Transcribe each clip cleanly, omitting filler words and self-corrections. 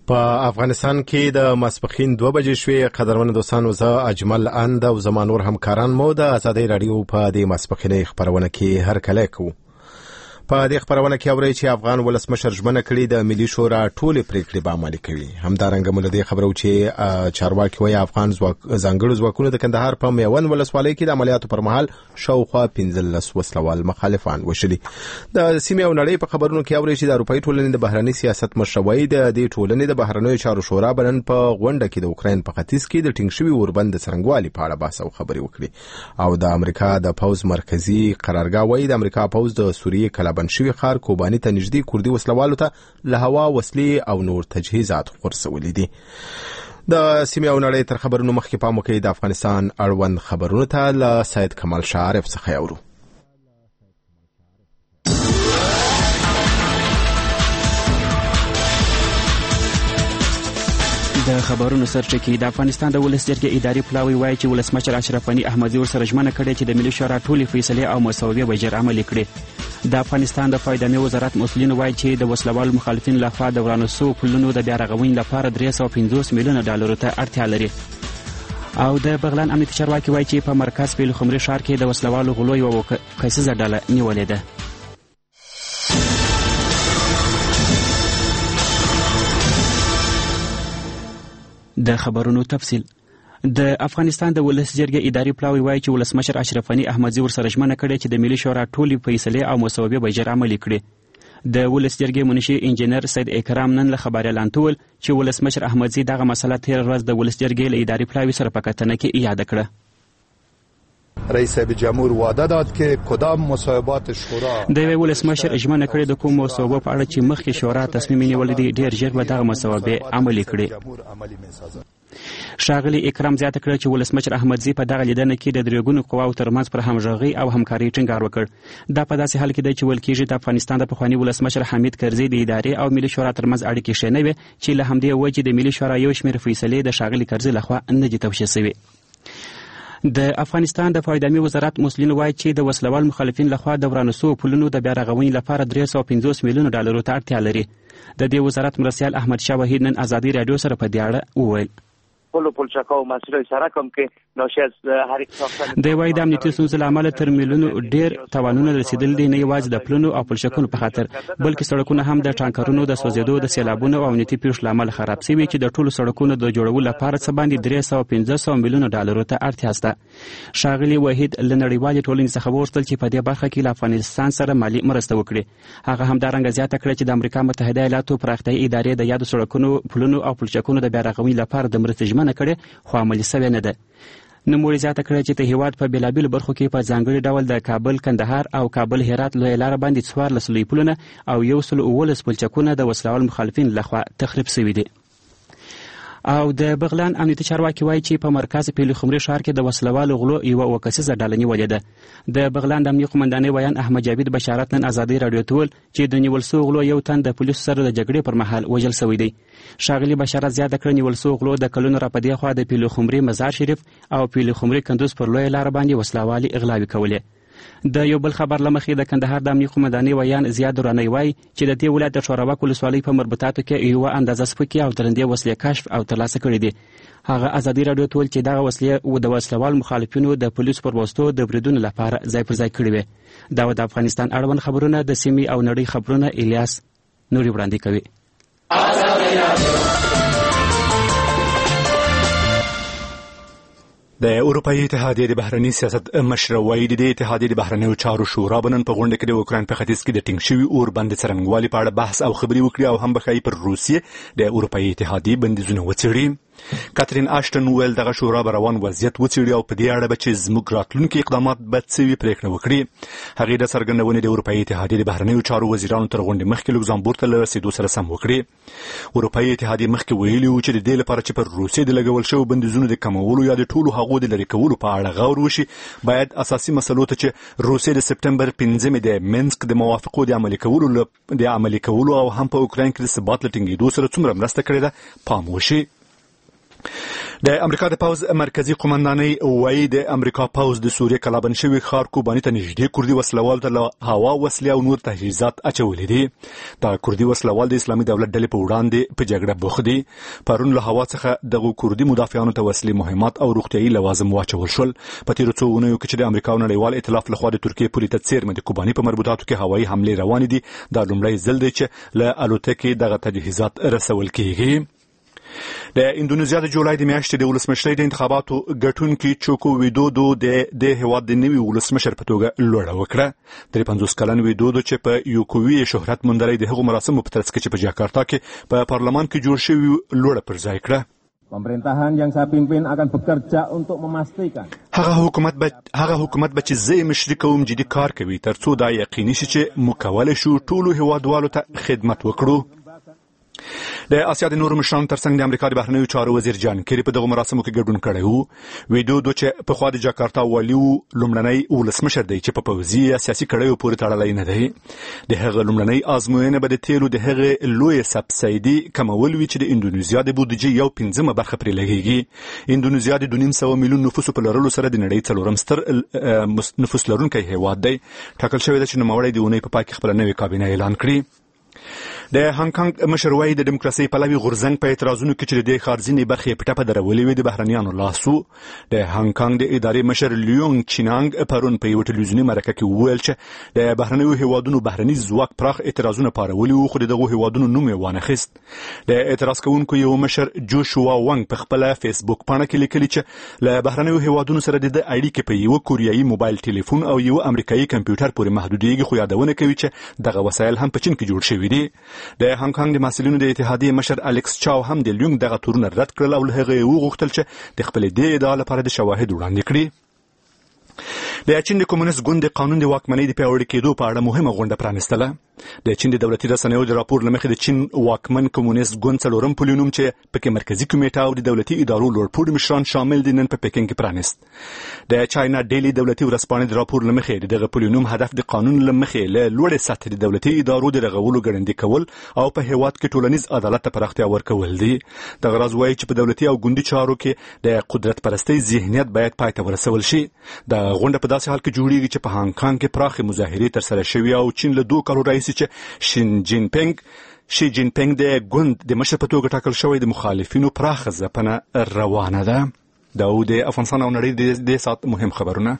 په افغانستان کې د ماسپښین 2 بجې شوې. قدرمن دوستانو، زه اجمل اند او زما نور همکاران مو د آزادۍ رادیو په دې ماسپښینۍ خبرونه کې هرکلی کوو. په دې خبرونه کې اورئ چې افغان ولسمشر ژمنه کړې د ملي شورا ټولې پریکړې به عملي کوي. همدارنګه موږ دې خبرو چې چارواکي وايي افغان ځانګړو ځواکونو د کندهار په میوند ولسوالۍ کې د عملیاتو پر مهال شاوخوا 15 وسلوال مخالفان وشلي. د سیمې او نړۍ په خبرونو کې اورئ چې د اروپایي ټولنې د بهرني سیاست مشروعي د دې ټولنې د بهرنیو چارو شورا بنن په غونډه کې د اوکراین په ختیځ کې د ټینګ شوي اوربند د څرنګوالي په اړه بحث او خبرې وکړي. او د امریکا د پوز مرکزی قرارګاه وايي د امریکا پوز د سوریې کلابند شوي ښار کوباني ته نږدې کوردي وسلوالو ته له هوا وسلې او نور تجهیزات غورځولي دي. د سیمې او نړۍ تر خبرونو مخکې پام وکړئ د افغانستان اړوند خبرونو ته له سید کمال شاه عارف څخه اورو. د خبرونو سرچینه د افغانستان د ولس جرګې اداري پلاوی وایي چې ولسمشر اشرف غني احمدزي ورسره ژمنه کړې چې د ملي شورا ټولې فیصلې او مسودې به ژر عملي کړي. د افغانستان د فایدامي وزارت مسؤلین وایي چې د وسلوال مخالفین لخوا د ورانو سو پلونو د بیا رغونې لپاره 350 میلیونه ډالرو ته اړتیا لري. او د بغلان امنیتي چارواکي وایي چې په مرکز پیل خمري ښار کې د وسلوالو غلو یوه کسیزه ډله نیولې ده. د خبرونو تفصیل. د افغانستان د ولس جرګې اداري پلاوی وایي چې ولسمشر اشرف غني احمدزي ورسره ژمنه کړې چې د ملي شورا ټولې فیصلې او مسودې به ژر عملي کړي. د ولس جرګې منشي انجینر سید اکرام نن له خبریالانو ته وویل چې ولسمشر احمدزي دغه مسله تېره ورځ د ولس جرګې له اداري پلاوي سره په کتنه کې یاده کړه. رئیس جمهور وعده داد که کدام مصوبات شورا د ولسمشر ژمنه کړې د کوم مصوبه په اړه چې مخکې شورا تصمیم نیولی دی ډېر ژر به دغه مصوبې عملي کړي. ښاغلي اکرام زیاته کړه چې ولسمشر احمدزي په دغه لیدنه کې د درېګونو قواو ترمنځ پر همغږۍ او همکارۍ ټینګار وکړ. دا په داسې حال کې دی چې ویل کېږي د افغانستان د پخواني ولسمشر حمید کرزي د ادارې او ملي شورا ترمنځ اړیکې ښې نه وې چې له همدې وجې د ملي شورا یو شمېر فیصلې د ښاغلي کرزي لخوا نه دي توشیح شوې. د افغانستان د فایدامي وزارت مسؤلین وایي چې د وسلوال مخالفین لخوا د ورانو سوو پلونو د بیا رغونې لپاره 350 میلیونه ډالرو ته اړتیا لري. د دې وزارت مرستیال احمد شاه وحید نن آزادۍ رادیو سره په دې اړه وویل. پلچکا و مسئله سره کوم کې ناشي از هر د وای د امنیتي ستونزو له امله تر میلیونو ډیر تاوانونه رسیدل دي، نه یوازې د پلونو او پلچکونو په خاطر بلکې سړکونه هم د ټانکرونو د سوځېدو، د سیلابونو او امنیتي پیښو له امله خراب شوي چې د ټولو سړکونو د جوړولو لپاره څه باندې 350 میلیونه ډالرو ته اړتیا شته. ښاغلي وحید له نړیوالې ټولنې څخه وغوښتل چې په دې برخه کې له افغانستان سره مالي مرسته وکړي. هغه همدارنګه زیاته کړه چې د امریکا متحده ایالاتو پراختیایي ادارې د یادو سړکونو، پلونو او پلچکونو د بیا رغونې لپاره د مرستې ژمنه کړې خو عملي شوې نه ده. نوموړي زیاته کړه چې د هیواد په بېلابېلو برخو کې په ځانګړي ډول د کابل کندهار او کابل هرات لویه لاره باندې 14 لوی پلونه او 119 پلچکونه د وسلوال مخالفین لخوا تخریب شوي دي. او د بغلان امنیتي چارواکي وایي چې په مرکز پیل خمري ښار کې د وسلوالو غلو یوه کسیزه ډله نیولې ده. د بغلان د امنیه قومندانۍ ویان احمد جاوید بشارت نن آزادۍ رادیو ته وویل چې د نیول سوو غلو یو تن د پولیسو سره د جګړې پر مهال وژل شوی دی. ښاغلي بشارت زیاته کړه نیول سوو غلو د کلونو را په دې خوا د پیل خمري مزار شریف او پیل خمري کندوز پر لویه لاره باندې وسلوالي اغلاوي کولې. د یو بل خبر لمخې د کندهار د امنیه قومندانۍ ویان زیاد درانی وایي چې د دې ولایت د شوراوک ولسوالۍ په مربوطاتو کې یوه اندازه سپکې او درندې وسلې کشف او ترلاسه کړي دي. هغه آزادۍ رادیو ته وویل چې دغه وسلې د وسلوال مخالفینو د پولیسو پر واسطو د بریدونو لپاره ځای پر ځای کړي وې. دا د افغانستان اړوند خبرونه د سیمې او نړۍ خبرونه الیاس نوري وړاندې کوي. د اروپایي اتحادیې د بهرني سیاست مشروعي د اتحادیې د بهرنیو چارو شورا بنن په غونډه کې د اوکراین په ختیځ کې د ټینګ شوي اوربند څرنګوالي په اړه بحث او خبرې وکړي او هم بخایي پر روسیې د اروپایي اتحادیې بندیزونه وڅېړي. کاترین آشټن ویل دغه شورا به روان وضعیت وڅېړي او په دې اړه به چې زموږ راتلونکي اقدامات به څه وي پرېکړه وکړي. هغې د څرګندونې د اروپایي اتحادیې د بهرنیو چارو وزیرانو تر غونډې مخکې لوکزامبورګ ته له رسېدو سره سم وکړي. اروپایي اتحادیې مخکې ویلي وو چې د دې لپاره چې پر روسیې د لګول شوو بندیزونو د کمولو یا د ټولو هغو د لرې کولو په اړه غور وشي، باید اساسي مسلو ته چې روسیې د سپټمبر 5 د مینسک د موافقو د عملي کولو او هم په اوکراین کې د ثبات له ټینګېدو سره څومره مرسته کړې ده پام وشي. د امریکا د پوز مرکزی قومندانۍ وایي د امریکا پوز د سوریه کلابند شوی ښار کوباني ته نږدې کوردي وسلوال ته هوا وسلې او نور تجهیزات اچولې دي. دا کوردي وسلوال د اسلامي دولت ډلې په وړاندې په جګړه بوخت دي. پرون له هوا څخه دغه کوردي مدافعانو ته وسلې، مهمات او روغتیايي لوازم واچول شول. په تیرو څو اونیو کې چې د امریکا او نړیوال ائتلاف لخوا د ترکیې پولې ته څیرمه د کوباني په مربوطاتو کې هوایي حملې روانې دي. دا لومړی ځل دی چې له الوتکې دغه تجهیزات رسول کیږي. د اندونیزیا د جولای د میاشتې د ولسمشرۍ د انتخاباتو ګټونکي چوکو ویدودو د هیواد د نوي ولسمشر په توګه لوړه وکړه. 53 کلن ویدودو چې په یوکوي شهرت موندلی د هغو مراسمو په ترڅ کې چې په جاکارتا کې په پارلمان کې جوړ شوی لوړه پر ځای کړه. Pemerintahan yang saya pimpin akan bekerja untuk memastikan هغه حکومت به چې زه مشري کوم جدي کار کوي ترڅو دا یقیني شي چې موږ کولی شو ټولو هیوادوالو ته خدمت وکړو. د آسیا د نورو مشرانو ترڅنګ د امریکا د بهرنیو چارو وزیر جان کیری په دغه مراسمو کې ګډون کړی وو. ویدودو چې په خوا د جاکارتا والي لومړنی ولسمشر دی چې په پوځي یا سیاسي کړیو پورې تړلی نه دی. د هغه لومړنی ازموینه به د تیلو د هغه لوی سبسایډي کمول وي چې د اندونیزیا د بودیجې 1/5 برخه پرې لګیږي. اندونیزیا د 2.5 میلیون نفوس په لرلو سره د نړۍ څلورم ستر نفوس لرونکی هیواد دی. ټاکل شوی دی چې نوموړی د اونۍ په پای کې خپله نوې کابینه اعلان کړي. د هانګ کانګ مشر وایي د دیموکراسۍ پلوي غورځنګ په اعتراضونو کې چې د ښار ځینې برخې په ټپه درولې وې د بهرنیانو لاسو. د هانګ کانګ د ادارې مشر لیونګ چینانګ پرون په یوه ټلویزیوني مرکه کې وویل چې د بهرنیو هیوادونو بهرني ځواک پراخ اعتراضونه پارولي وو، خو د دغو هیوادونو نوم یې وانخیست. د اعتراض کوونکو یو مشر جوشوا وانګ په خپله فیسبوک پاڼه کې لیکلي چې له بهرنیو هیوادونو سره د اړیکې په یوه کوریایي موبایل ټلیفون او یوه امریکایي کمپیوټر پورې محدودیږي، خو یادونه کوي چې دغه وسایل هم په چین کې جوړ شوي دي. د هانګ کانګ د مسؤلینو د اتحادیې مشر الیکس چاو هم د لیونګ دغه تورونه رد کړل او له هغه یې وغوښتل چې د خپلې دې ادعا لپاره د شواهد وړاندې کړي. د چین د کمونیست ګوند د قانون د واکمنۍ د پیاوړي کېدو په اړه مهمه غونډه پرانیستله. د چین د دولتي رسنیو د راپور له مخې د چین واکمن کمونیست ګوند څلورم پلوینوم چې پکې مرکزي کمیټه او د دولتي ادارو لوړپوړي مشران شامل دي نن په پکین کې پرانیست. د چاینا ډیلی دولتي ورځپاڼې د راپور له مخې دغه پلوینوم هدف د قانون له مخې له لوړې سطحې د دولتي ادارو د رغولو ګړندي کول او په هیواد کې ټولنیز عدالت ته پراختیا ورکول دي. دغه راز وایي چې په دولتي او ګوندي چارو کې د قدرت پرستۍ ذهنیت باید پای ته ورسول شي. د غونډه په داسې حال کې جوړیږي چې په هانګ کانګ کې پراخې مظاهرې ترسره شوي او چین له 2 کالو راهیسې چې شي جین پینګ د ګوند د مشر په توګه ټاکل شوی د مخالفینو پراخه ځپنه روانه ده. دا د افغانستان او نړۍ د ساعت مهم خبرونه.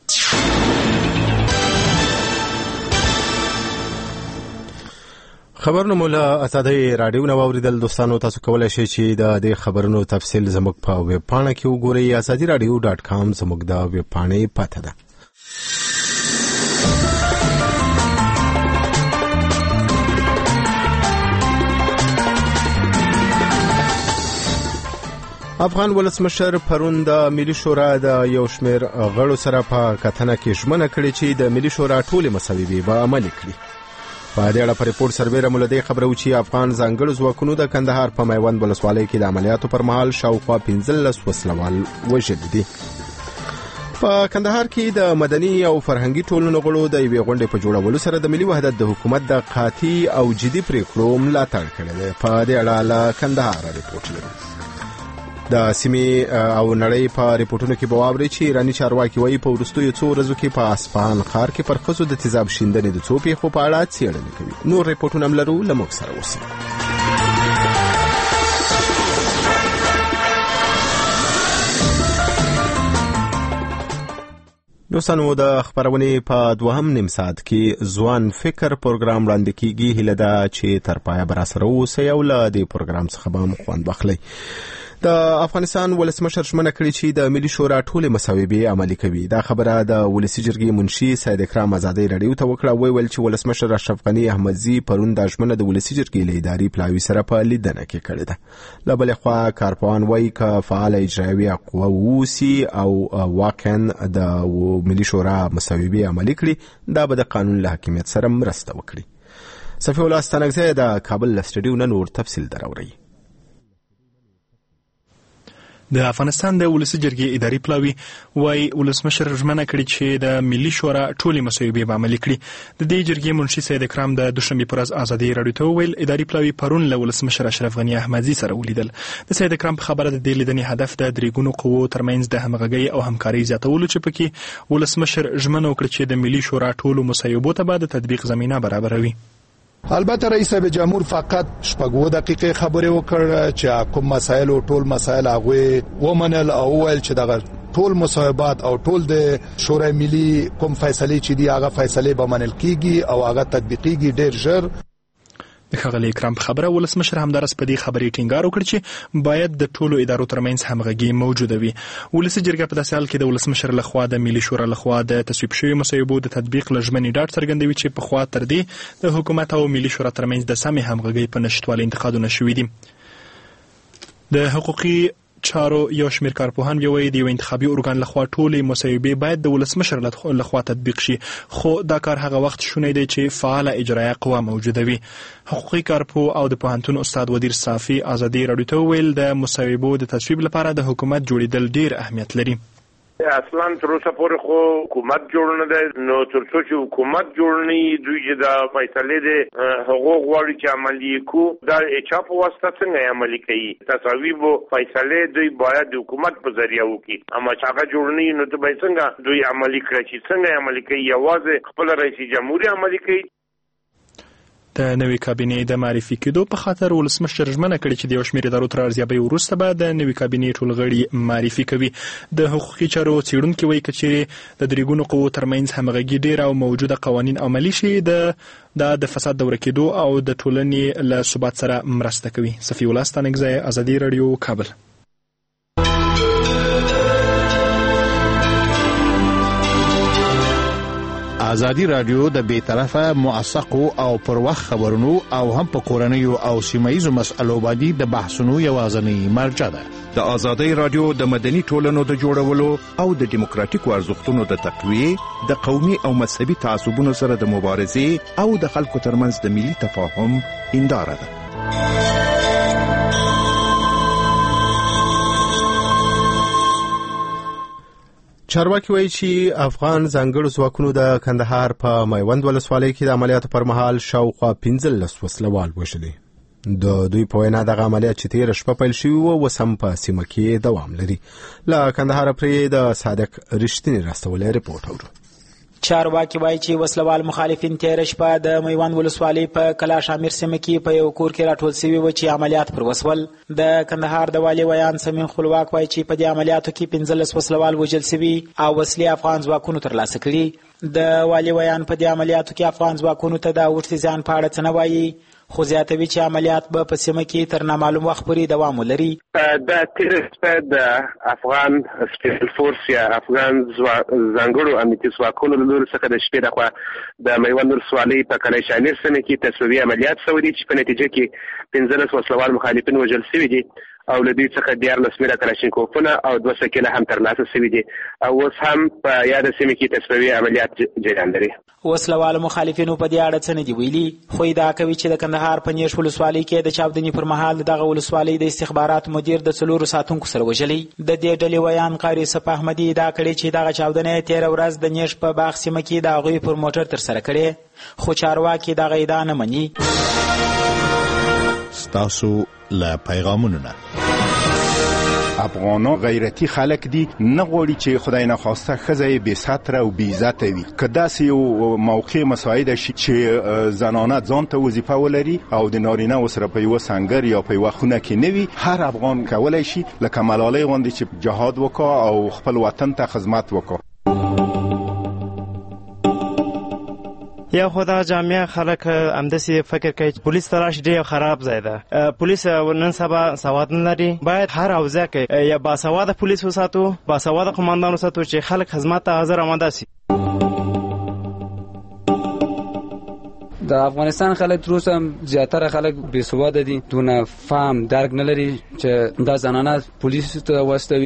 خبرونه مولا ازادۍ رادیو نو اوریدل دوستانو، تاسو کولای شئ چې د خبرونو تفصیل زموږ په ویب پاڼه کې وګورئ. azadiradio.com زموږ د ویب پاڼې پته ده. افغان ولسمشر پرون د ملي شورا د یو شمېر غړو سره په کتنه کې ژمنه کړې چې د ملي شورا ټولې مسودې به عملي کړي. په دې اړه په ریپورت سربیره مولدې خبره و چې افغان ځانګړو ځواکونو د کندهار په میوند ولسوالۍ کې د عملیاتو پر مهال شاوخوا 15 وسلوال وژلي دي. په کندهار کې د مدني او فرهنګي ټولنو غړو د یوې غونډې په جوړولو سره د ملي وحدت د حکومت د قاطع او جدي پریکړو ملاتړ کړی دی. په دې اړه له کندهار ریپورت لرو. د سیمې او نړۍ په ریپورتونو کې به واورئ چې ایراني چارواکي وایي په وروستیو څو ورځو کې په اصفهان ښار کې پر ښځو د تیزاب شیندنې د څو پیښو په اړه څېړنې کوي. نور ریپورتونه هم لرو، له موږ سره اوسئ. دوستانو، د خبرونې په دوهم نیم ساعت کې ځوان فکر پروګرام وړاندې کیږي. هیله ده چې تر پایه به راسره اوسئ او له دې پروګرام څخه به هم خوند واخلئ. د افغانستان ولسمشر ژمنه کړې چې د ملي شورا ټولې مسودې عملي کوي. دا خبره د ولسي جرګې منشي سید اکرام ازادۍ رادیو ته وکړه. ویل چې ولسمشر اشرف غني احمدزي پرون د ژمنه د ولسي جرګې له اداري پلاوي سره په لیدنه کې کړې ده. له بلې خوا کارپوهان وایي که فعال اجرایوي قوه واوسي او واقعا د ملي شورا مسودې عملي کړي، دا به د قانون له حاکمیت سره مرسته وکړي. صفي الله ستانکزی د کابل له سټډیو نن ور تفصیل دراوړي. د افغانستان د ولسی جرګې اداري پلاوي وايي ولسمشر ژمنه کړې چې د ملي شورا ټولې مسایبې به عملي کړي. د دې جرګې منشي سید اکرام د دوشنبه پر ورځ ازادي راډیو ته وویل اداري پلاوي پرون له ولسمشر اشرف غنی احمدزي سره ولیدل. د سید اکرام په خبره د دې لیدنې هدف د درېګونو قوو ترمنځ د همغږۍ او همکارۍ زیاتولو چې پکې ولسمشر ژمنه وکړه چې د ملي شورا ټولو مسایبو ته به د تطبیق زمینه برابروي. البته رئیس جمهور فقط 6 دقیقې خبرې وکړه چې کوم مسایل او ټول مسایل هغه ومنل او ویل چې دغه ټول مصاحبات او ټول د شورای ملي کوم فیصله چې دی هغه فیصله به منل کیږي او هغه تطبیقیږي ډیر ژر. د ښاغلي اکرام په خبره ولسمشر همدارس په دې خبرې ټینګار وکړ چې باید د ټولو ادارو ترمنځ همغږي موجوده وي. ولسي جرګه په داسې حال کې د ولسمشر لخوا د ملي شورا لخوا د تصویب شوی مسایبو د تطبیق لژمنې ډاډ څرګندوي چې په خوا تر دې د حکومت او ملي شورا ترمنځ د سمې همغږۍ په نشټوالي انتقادونه شوي دي. د حقوقي چارو یو شمېر کارپوهان وایي د یو انتخابي ارګان لخوا ټولې مسایبې باید د ولسمشر لخوا تطبیق شي، خو دا کار هغه وخت شونی دی چې فعاله اجرایه قوه موجوده وي. حقوقي کارپوه او د پوهنتون استاد ودیر صافي ازادي راډیو ته وویل د مسایبو د تصویب لپاره د حکومت جوړېدل ډیر اهمیت لري. اصلا تر اوسه پورې خو حکومت جوړ نه دی، نو تر څو چې حکومت جوړ نه وي دوی چې دا فیصلې د حقوق غواړي چې عملي کو دا اچا په واسطه څنګه عملي کوي. تصاویب او فیصلې دوی باید د حکومت په ذریعہ وکړي، اما چې هغه جوړ نه وي نو ته به څنګه دوی عملي کړي چې څنګه عملي کوي. یوازې خپل رئیس جمهور عملي کوي. د نوې کابینې د معرفي کېدو په خاطر ولسمشر ژمنه کړې چې د یو شمېر ادارو تر ارزیابۍ وروسته به د نوې کابینې ټول غړي معرفي کوي. د حقوقي چارو څېړونکي وایي که چیرې د درېګونو قوو ترمنځ همغږي ډېره او موجوده قوانین عملي شي د فساد د ورکېدو او د ټولنې له ثبات سره مرسته کوي. صفي الله ستانکزی، ازادي راډیو، کابل. ازادي راډیو د بیطرفه موثقو او پر وخت خبرونو او هم په کورنیو او سیمایي مسألو باندې د بحثونو یوازینی مرجع ده. د ازادي راډیو د مدني ټولنو د جوړولو او د دیموکراتیکو ارزښتونو د تقویې، د قومي او مذهبي تعصبونو سره د مبارزې او د خلکو ترمنځ د ملي تفاهم هنداره ده. چارواکي وایي چې افغان ځانګړو ځواکونو د کندهار په میوند ولسوالۍ کې د عملیاتو پر مهال شاوخوا 15 وسلوال وژلي. د دوی په وینا دغه عملیات چې تېره شپه پیل شوي وو اوس هم په سیمه کې دوام لري. له کندهاره پرې د صادق رښتینی راستولی رپورټ اورو. چارواکي وایي چې وسلوال مخالفین تېره شپه د میوند ولسوالۍ په کلاش امیر سیمه کې په یو کور کې راټول شوي وو چې عملیات پر وسول. د کندهار د والي ویان سمین خپلواک وایي چې په دې عملیاتو کې 15 وسلوال وژل شوي او وسلې افغان ځواکونو ترلاسه کړي. د والي ویان په دې عملیاتو کې افغان ځواکونو ته د اوښتي ځان په اړه څه نه وایي، خو زیاتوي چې عملیات به په سیمه کې تر نامعلوم وخت پورې دوام ولري. د تېره شپه د افغان سپیشل فورس یا افغان ځانګړو امنیتي ځواکونو له لوري څخه د شپې لخوا د میوند ولسوالۍ په کلاش امیر سیمه کې تصویبي عملیات شوي دي چې په نتیجه کې 15 وسلوال مخالفین وژل شوي دي او له دوی څخه 14 میله کلاشینکوفونه او 2 سکینه هم ترلاسه شوي دي او اوس هم په یاده سیمه کې تصویبي عملیات جریان لري. وسلوال مخالفینو په دې اړه څه نه دي ویلي، خو ادعا کوي چې د کندهار په نیش ولسوالۍ کې د چاودنې پر مهال دغه ولسوالۍ د استخباراتو مدیر د 4 ساتونکو سره وژلی. د دې ډلې ویان قاری صف احمدي ادعا کړې چې دغه چاودنه 13 ورځ د نیش په باغ سیمه کې د هغوی پر موټر ترسره کړې، خو چارواکي دغه ادعا نه مني. ستاسو له پیغامونو نه افغانان غیرتی خلک دي، نه غواړي چې خدای نخواسته ښځه بې سطره او بې عزته وي. که داسې یو موقع مساعده شي چې زنانه ځان ته وظیفه ولري او د نارینه سره په یوه سنګر یا په یوه خونه کې نه وي، هر افغان کولی شي لکه ملالۍ غوندې چې جهاد وکړي او خپل وطن ته خدمت وکړي. یا خدا جامعه خلک همداسې فکر کوي پولیس تلاش ډېر خراب ځای ده. پولیس نن سبا سواد نه لري، باید هر حوزه کې یا باسواده پولیس وساتو، باسواده قماندان وساتو چې خلک خدمت ته حاضر آماده شي. د افغانستان خلک تر اوسه زیاتره خلک بې سواده دي، دونه فهم درک نه لري چې دا زنانه پولیس ته واستوي.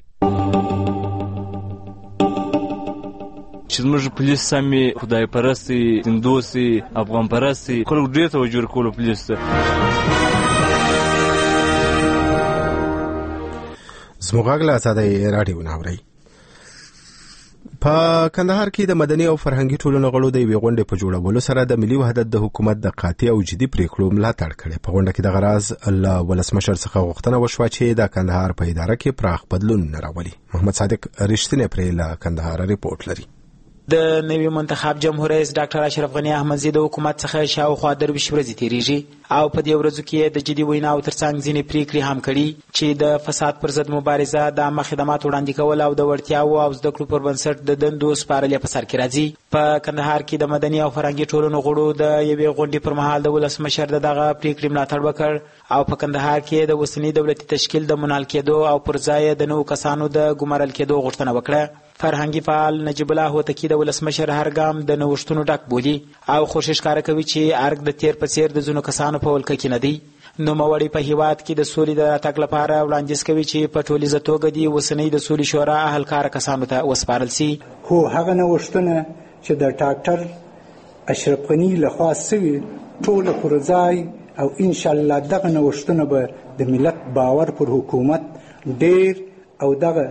چې زموږ پولیس سمې خدای پرستي، هندوسي، افغان پرستي، خلک ډېر توجه ورکولو پولیس ته. زموږ غږ له آزادۍ راډیو نه اورئ. په کندهار کې د مدني او فرهنګي ټولنو غړو د یوې غونډې په جوړولو سره د ملي وحدت د حکومت د قاطع او جدي پریکړو ملاتړ کړی. په غونډه کې د غراز له ولسمشر څخه غوښتنه وشوه چې د کندهار په اداره کې پراخ بدلون راولي. محمد صادق رښتینی پرې له کندهار ریپورت لري. د نوي منتخب جمهور رئیس ډاکټر اشرف غنی احمدزی د حکومت څخه شاوخوا 23 ورځې تیریږي او په دې ورځو کې د جدي ویناو ترڅنګ ځینې پریکړې هم کړي چې د فساد پر ضد مبارزه، د عامه خدماتو وړاندې کول او د وړتیاو او زده کړو پر بنسټ د دندو سپارل په سر کې راځي. په کندهار کې د مدني او فرهنګي ټولنو غړو د یوې غونډې پر مهال د ولسمشر دغه پریکړې ملاتړ وکړ او په کندهار کې د اوسني دولتي تشکیل د منحل کېدو او پر ځای د نوو کسانو د ګمارل کېدو غوښتنه وکړه. فرهنګي فعال نجیب الله هوتکی د ولسمشر هر ګام د نوښتونو ډک بولي او کوشش کوي چې ارګ د تیر په څیر د ځینو کسانو په ولکه کې نه دی. نوموړی په هیواد کې د سولې د راتګ لپاره وړاندیز کوي چې په ټولیزه توګه د اوسنۍ د سولې شورا اهلکار کسانو ته وسپارل شي. خو هغه نوښتونه چې د ډاکټر اشرف غنی لخوا شوي ټول پر ځای او ان شاء الله دغه نوښتونه به د ملت باور پر حکومت ډیر او دغه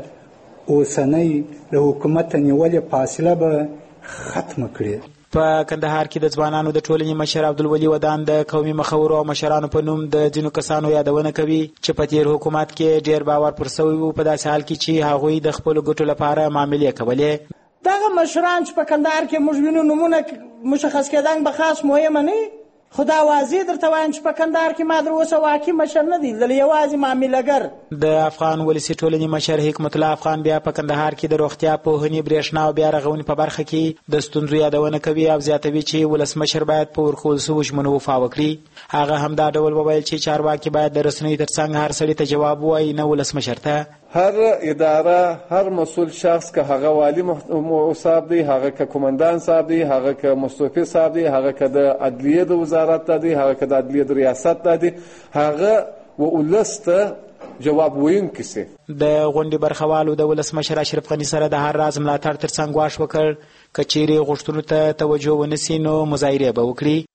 اوسنۍ د حکومت نیولې فاصله به ختم کړي. په کندهار کې د ځوانانو د ټولنې مشر عبدالولي ودان د قومي مخورو او مشرانو په نوم د ځینو کسانو یادونه کوي چې په تیر حکومت کې ډیر باور پر سوی وو، په داسې حال کې چې هغوی د خپلو ګټو لپاره معاملې کولې. دغه مشران چې په کندهار کې موږ وینو نومونه مشخص کېدل به خاص مهمه نه، خدا واضح درته وایم چې په کندهار کې ما در اوسه واقعي مشر نه دی، دل یوازې معاملهګر. د افغان ولسي ټولنې مشر حکمت الله افغان بیا په کندهار کې د روغتیا، پوهنې، برېښنا او بیا رغونې په برخه کې د ستونزو یادونه کوي او زیاتوي چې ولسمشر باید په ورکول شویو ژمنو وفا وکړي. هغه هم دا ډول وویل چې چارواکي باید د رسنیو ترڅنګ هر سړي ته جواب ووایي، نه ولسمشر ته. هر اداره، هر مسئول شخص که هغه والی صاحب دی، هغه که کماندان صاحب دی، هغه که مستوفی صاحب دی، هغه که د عدلیه د وزارت دی، هغه که د عدلیه د ریاست دی، هغه و ولسته جواب ویونکی سي. د غونډې برخوالو د ولسمشر اشرف غنی سره د هر راز ملاتړ ترڅنګ واش وکړ که چیرې غوښتنو ته توجه ونسي نو مظاهرې به وکړي.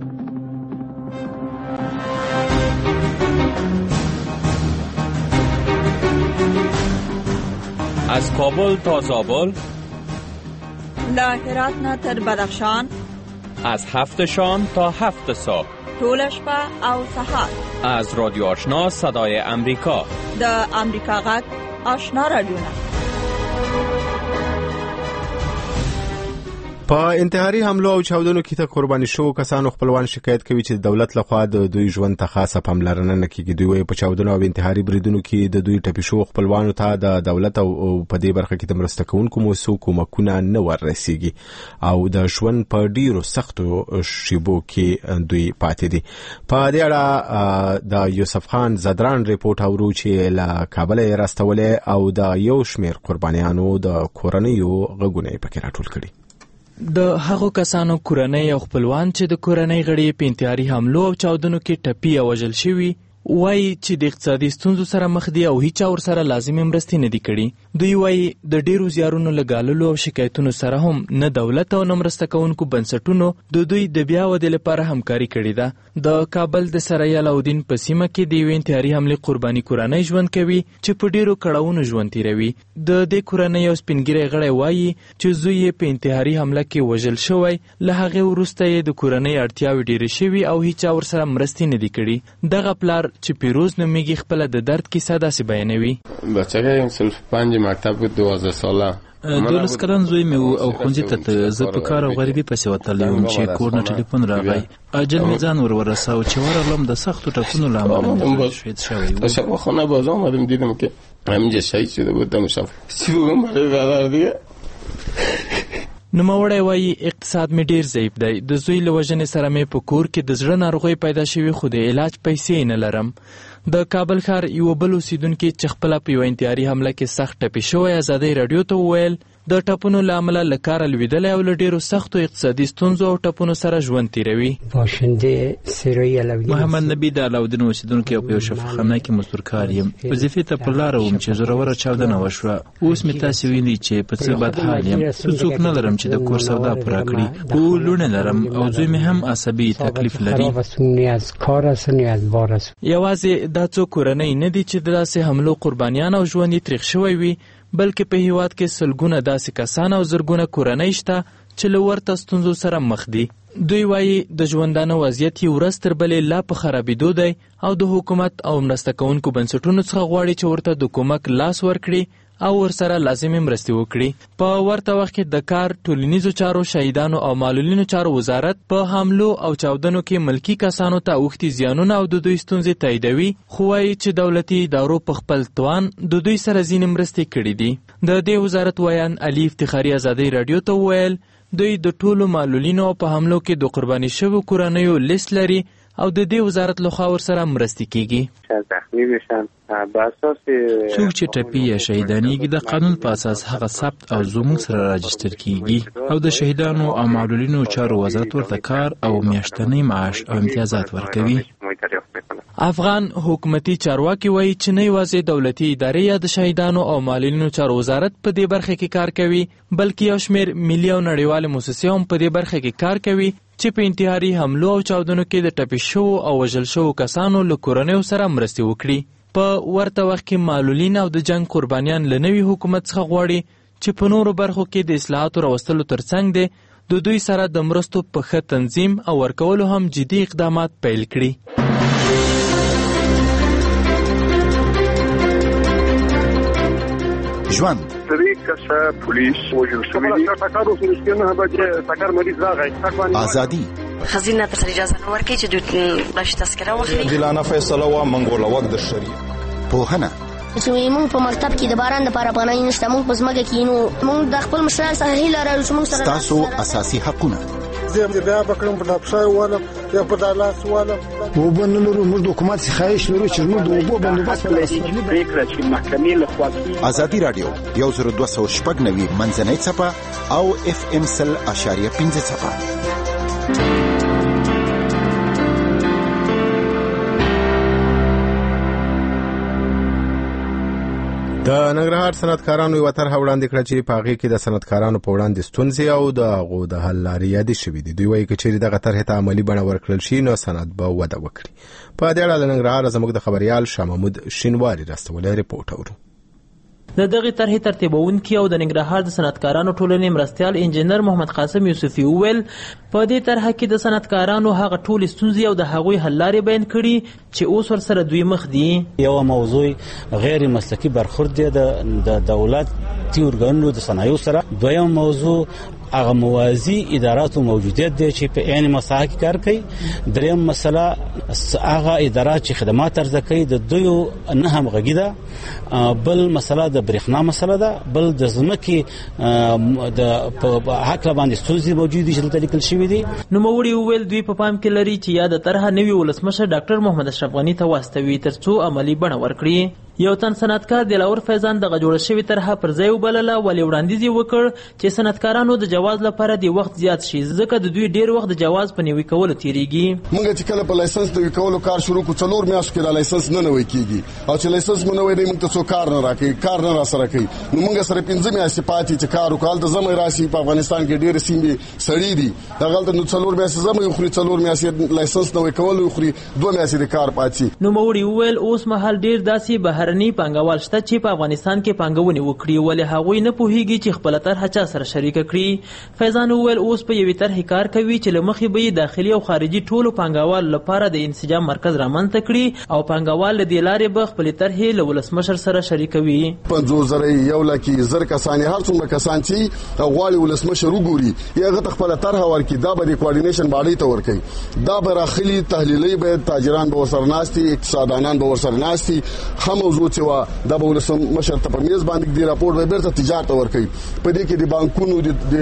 از کابل تا زابل، له هرات نه تر بدخشان، از 7 شام تا 7 صبح، طول شپه او سهار، از رادیو آشنا صدای امریکا، د امریکا غږ آشنا رادیو. په انتحاري حملو او چاودنو کې ته قرباني شو کسانو خپلوان شکایت کوي چې دولت لخوا د دوی ژوند ته خاصه پاملرنه نه کیږي. دوی په چاودنو او انتحاري بریدونو کې د دوی ټپي شو خپلوانو ته د دولت او په دې برخه کې د مرسته کوونکو موسسو کومکونه نه ورسیږي او د ژوند په ډیرو سختو شیبو کې دوی پاتې دي. په دې اړه د یوسف خان زدران ریپورت اورو چې له کابل راستولې او د یو شمیر قربانیانو د کورنیو غږونه پکې راټول کړي. د هغو کسانو کورنۍ او خپلوان چې د کورنۍ غړي په انتحاري حملو او چاودنو کې ټپي او وژل شوي وایي چې د اقتصادي ستونزو سره مخ دي او هیڅ ورسره لازمي مرستې نه دي کړي. دوی وایي د ډیرو زیارونو لګاللو او شکایتونو سره هم نه دولت او نه مرسته کوونکو بنسټونو د دوی د بیا ودې لپاره همکاري کړې ده. د کابل د سرای علاودین په سیمه کې د یوې انتحاري حملې قرباني کورنۍ ژوند کوي چې په ډیرو کړاوونو ژوند تیروي. د دې کورنۍ یو سپینګیری غړی وایي چې زوی یې په انتحاري حمله کې وژل شوی، له هغې وروسته یې د کورنۍ اړتیاوې ډیرې شوي او هیڅ ورسره مرستې نه دي کړي. دغه پلار چې پیروز نومیږي خپل د درد کیسه داسې بیانوي. بچه‌م صنف 5 مکتب بود 12 ساله. 12 کلن زوی مې او ښوونځي ته زه په کار او غریبي پسې وتلی وم چې کور نه ټلیفون راغی. اجل مې ځان ورساو چې ورغلم د سختو ټپونو له امله شهید شوی و. شب خونه باز آمدم دیدم که همینجا شهید شده بودم. شب چی بگم برای برادر دیگه. نوموړی وایي اقتصاد مې ډیر ضعیف دی. د زوی له وژنې سره مې په کور کې د زړه ناروغۍ پیدا شوي خو د علاج پیسې نه لرم. د کابل ښار یو بل اوسیدونکي چې خپله په یوه انتحاري حمله کې سخت ټپي شوی ازادۍ راډیو ته وویل د ټپونو له امله له کاره لوېدلی او له ډیرو سختو اقتصادي ستونزو او ټپونو سره ژوند تیروي. محمد نبی د علاودین اوسیدونکی او په یو شفاخانه کې مزدور کار یم. وظیفې ته په لاره وم چې زوروره چاودنه وشوه. اوس مې تاسې وینئ چې په څه بد حال یم. څوک نه لرم چې د کور سودا پوره کړي. خو لوڼې لرم او زوی مې هم عصبي تکلیف لري. یوازې دا څو کورنۍ نه دي چې د داسې حملو قربانیان او ژوند یې تریخ شوی وي، بلکې په هیواد کې سلګونه داسې کسان او زرګونه کورنۍ شته چې له ورته ستونزو سره مخ دي. دوی وایي د ژوندانه وضعیت یې ورځ تر بلې لا په خرابېدو دی او د حکومت او مرسته کوونکو بنسټونو څخه غواړي چې ورته د کومک لاس ورکړي او ورسره لازمي مرستې وکړي. په ورته وخت کې د کار، ټولنیزو چارو، شهیدانو او معلولینو چارو وزارت په حملو او چاودنو کې ملکی کسانو ته اوښتي زیانونه او د دوی ستونزې تاییدوي، خو وایي چې دولتي ادارو په خپل توان د دوی سره ځینې مرستې کړي دي. د دې وزارت ویان علي افتخاري ازادۍ راډیو ته وویل دوی د ټولو معلولینو په حملو کې د قرباني شوو کورنیو لیست لري او د دې وزارت لخوا ورسره مرستې کیږي. زخمی بشن په اساس څوک چې ټپي یا شهیدانېږي د قانون په اساس هغه ثبت او زموږ سره راجستر کیږي او د شهیدانو او معلولینو چارو وزارت ورته کار او میاشتنی معاش او امتیازات ورکوي. افغان حکومتي چارواکي وایي چې نه یوازې دولتي ادارې یا د شهیدانو او معلولینو چارو وزارت په دې برخه کې کار کوي، بلکې یو شمېر ملي او نړیوالې موسسې هم په دې برخه کې کار کوي چې په انتحاري حملو او چاودنو کې د ټپي شوو او وژل شوو کسانو له کورنیو سره مرستې وکړي. په ورته وخت کې معلولین او د جنگ قربانیان له نوي حکومت څخه غواړي چې په نورو برخو کې د اصلاحاتو راوستلو ترڅنګ د دوی سره د مرستو په ښه تنظیم او ورکولو هم جدي اقدامات پیل کړي. ژوند ازادي خزینه تر اجازه نه ورکړي چې دوی بلش تذکره واخلي. دلانه فیصله وا منګوله وخت د شریعه پوهنه چې موږ په مکتب کې د باران لپاره پناه نشته، موږ په ځمکه کې نو موږ د خپل مشرانو څخه هیله لرو چې موږ سره تاسو اساسي حقونه زه بیا بکړم په دپشای والا یا په دالاس والا وبنلو موږ د حکومت څخه خواهش لرو چې موږ د اوبو بندوبست پریکړه چې محکمې له خوا ازادي رادیو 10290 منځنۍ څپه او FM 100.5 څپه. د ننګرهار صنعتکارانو یو طرح وړاندې کړه چې په هغه کې د صنعتکارانو په وړاندې ستونزې او د هغو د حل لارې یادې شوې دي. دوی وایي چې دغه طرح ته عملي بڼه ورکړل شي نو صنعت به وده وکړي. په دې اړه له ننګرهار زموږ د خبريال شاه محمود شینواری راستولی ریپورت اورو. د دغه طرحې ترتیبونکي او د ننګرهار د صنعتکارانو ټولنې مرستیال انجینر محمد قاسم یوسفي وویل په دې طرحه کې د صنعتکارانو هغه ټول ستونزې او د هغوی حل لارې بیان کړي چې اوس ورسره دوی مخ دي. یو موضوع غیر مسلکي برخورد دی د دولتي ارګانونو د صنایعو سره. دویم موضوع هغه موازی اداراتو موجودیت دی چې په عین مساحه کې کار کوي. دریم مسله هغه ادارات چې خدمات عرضه کوي د دوی نه همغږي ده. بل مسله د برېښنا مسله ده. بل د ځمکې د حق باندې ستونزې موجود دي چې دلته لیکل شوي دي. نوموړي وویل دوی په پام کې لري چې یا د طرحه نوي ولسمشر ډاکټر محمد اشرف غني ته واستوي ترڅو عملي بڼه ورکړي. یو تن صنعتکار دلاور فیضان دغه جوړه شوې طرحه پر ځای وبلله، ولې وړاندیز یې وکړ چې صنعتکارانو د جواز لپاره د وخت زیات شي ځکه د دوی ډیر وخت د جواز په نیوي کولو تیریږي. موږ چې کله په لایسنس د وکولو کار شروع کو 4 میاشتو کې لایسنس نه نوي کیږي او چې لایسنس مونږ نه وي موږ ته څو کار نه راکړي، کار نه را سره کوي. نو موږ سره 15 میاشتې پاتې چې کار وکړل د زمې راشي. په افغانستان کې ډیر سیمې سړې دي دغه د 4 میاشتې زمې خوري 4 میاشتې لایسنس نه وکولو خوري 2 میاشتې د کار پاتې. نو موري ویل اوس مهال ډیر داسې بهرني پانګوال شته چې په افغانستان کې پانګونې وکړي ولې هغوی نه پوهیږي چې خپل طرحه چا سره شریک کړي. فیضان ویل اوس په یوې طرحې کار کوي چې له مخې به یې داخلي او خارجي ټولو پانګوال لپاره د انسجام مرکز رامنځته کړي او پانګوال له دې لارې به خپلې طرحې له ولسمشر سره شریکوي. 50,000 یو لکه زر کسان هر څومره کسان چې غواړي ولسمشر وګوري یا هغه خپل طرحه ورکړي دا به د کوارډینیشن باډي ته ورکړي. دا به راخلي تحلیلي به تاجران به ورسره ناستي، اقتصاددانان به ورسره ناستي. هم موضوع چې دا به ولسمشر ته په میز باندې دی راپور به بیرته تجارت ورکړي. په دې کې د بانکونو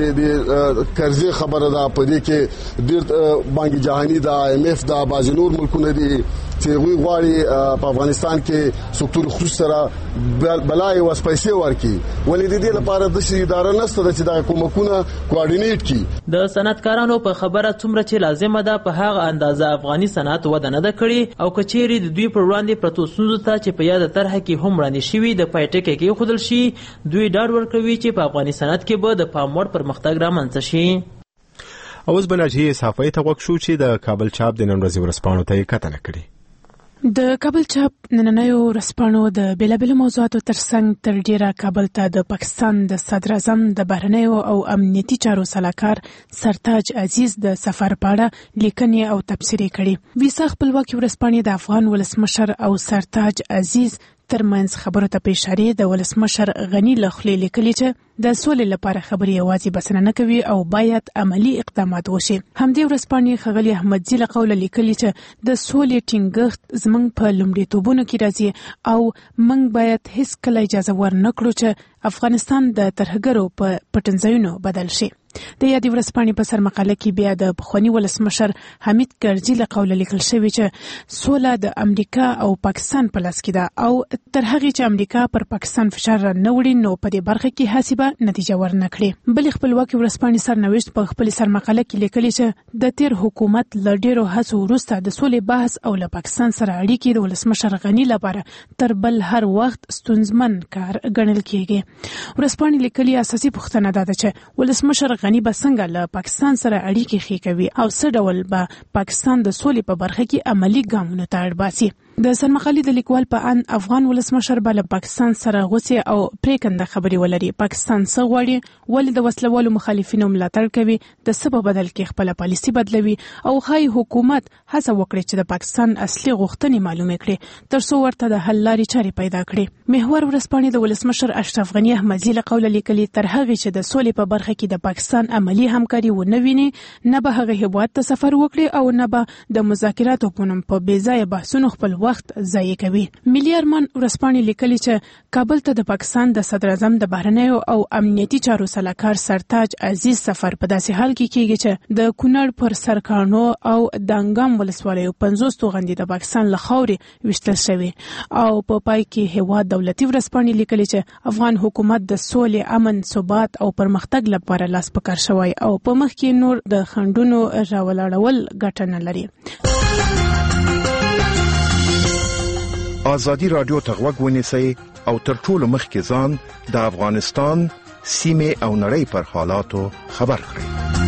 د قرضې خبره ده، په دې کې د بانک جهانی دا IMF دا باز نور ملکونه دي چې وی غواړي په افغانستان کې سکتور خصوصي سره بلای واس پیسې ورکړي. ولې د دې لپاره د شي اداره نشته چې دا کومکونه کوارډینیټ کړي. د صنعتکارانو په خبره څومره چې لازمه ده په هغه اندازه افغاني صنعت وده نه ده کړې او کچېري د دوی پر وړاندې پرتو ستونزو ته چې په یاد طرحه کې هم وړاندې شوي د پایټکې کې خودل شي دوی ډاډ ورکوي چې په افغاني صنعت کې به د پام وړ پرمختګ رامنځته شي. اوس بناجي صحافي ته وښو چې د کابل چاپ د نن ورځې ورسپانو ته کتنه کړې. د کابل چاپ نننیو ورځپاڼو د بیلابیلو موضوعاتو ترڅنګ تر ډیره کابل ته د پاکستان د صدر اعظم د بهرنیو او امنیتي چارو سلاکار سرتاج عزیز د سفر په اړه لیکنې او تبصرې کړي. ویسا خپلواکي ورځپاڼې د افغان ولسمشر او سرتاج عزیز ترمنځ خبرو ته په اشاره د ولسمشر غنی له خولې لیکلي چې د سولې لپاره خبرې یوازې بسنه نه کوي او باید عملی اقدامات وشي. همدې ورځپاڼې ښاغلي احمدزي له قوله لیکلي چې د سولې ټینګښت زموږ په لومړیتوبونو کې راځي او موږ باید هیڅ کله اجازه ورنکړو چې افغانستان د ترهګرو په پټنځایونو بدل شي. د یادې ورځپاڼې په سر مقاله کې بیا د پخواني ولسمشر حمید کرزي له قوله لیکل شوی چې سوله د امریکا او پاکستان په لاس کې ده او تر هغې چې امریکا پر پاکستان فشار نه وړي نو په دې برخه کې هڅې به نتیجه ورنکړي. بلې خپلواکي ورځپاڼې سرنوشت په خپل سر مقاله کې لیکلي چې د تیر حکومت له ډیرو هڅو وروسته د سولې بحث او له پاکستان سره اړیکې د ولسمشر غنی لپاره تر بل هر وخت ستونزمن کار ګڼل کېږي. ورځپاڼې لیکلي اساسي پوښتنه ده چې ولسمشر غنی به څنګه له پاکستان سره اړیکې ښې کوي او څه ډول به پاکستان د سولې په برخه کې عملی ګامونه ته اړ باسي. د سرمقالې د لیکوال په ان افغان ولسمشر به له پاکستان سره غوسې او پریکنده خبرې ولري. پاکستان څه غواړي، ولې د وسلوالو مخالفینو ملاتړ کوي، د څه په بدل کې خپل پالیسي بدلوي او ښایي حکومت هڅه وکړي چې د پاکستان اصلي غوښتنې معلومې کړي ترڅو ورته د حل لارې چارې پیدا کړي. محور ورځپاڼې د ولسمشر اشرف غنی احمدزي له قوله لیکلي تر هغې چې د سولې په برخه کې د پاکستان عملی همکاري ونه ویني نه به هغه هیواد ته سفر وکړي او نه به د مذاکراتو په نوم په بې ځایه بحثونو خپل وخت ضایع کوي. ملي ارمان ورځپاڼې لیکلي چې کابل ته د پاکستان د صدر اعظم د بهرنیو او امنیتي چارو سلاکار سرتاج عزیز سفر په داسې حال کې کیږي چې د کونړ پر سرکانو او دانګام ولسوالیو 50 توغندي د پاکستان له خاورې وشتل شوي او په پای کې هیواد دولتي ورځپاڼې لیکلي چې افغان حکومت د سولې، امن، ثبات او پرمختګ لپاره لاس په کار شوی او په مخ کې نور د خنډونو راولاړول ګټه نه لري. آزادی رادیو ته غوږ ونیسئ او تر ټولو مخکې ځان د افغانستان سیمې او نړۍ پر حالاتو خبر کړئ.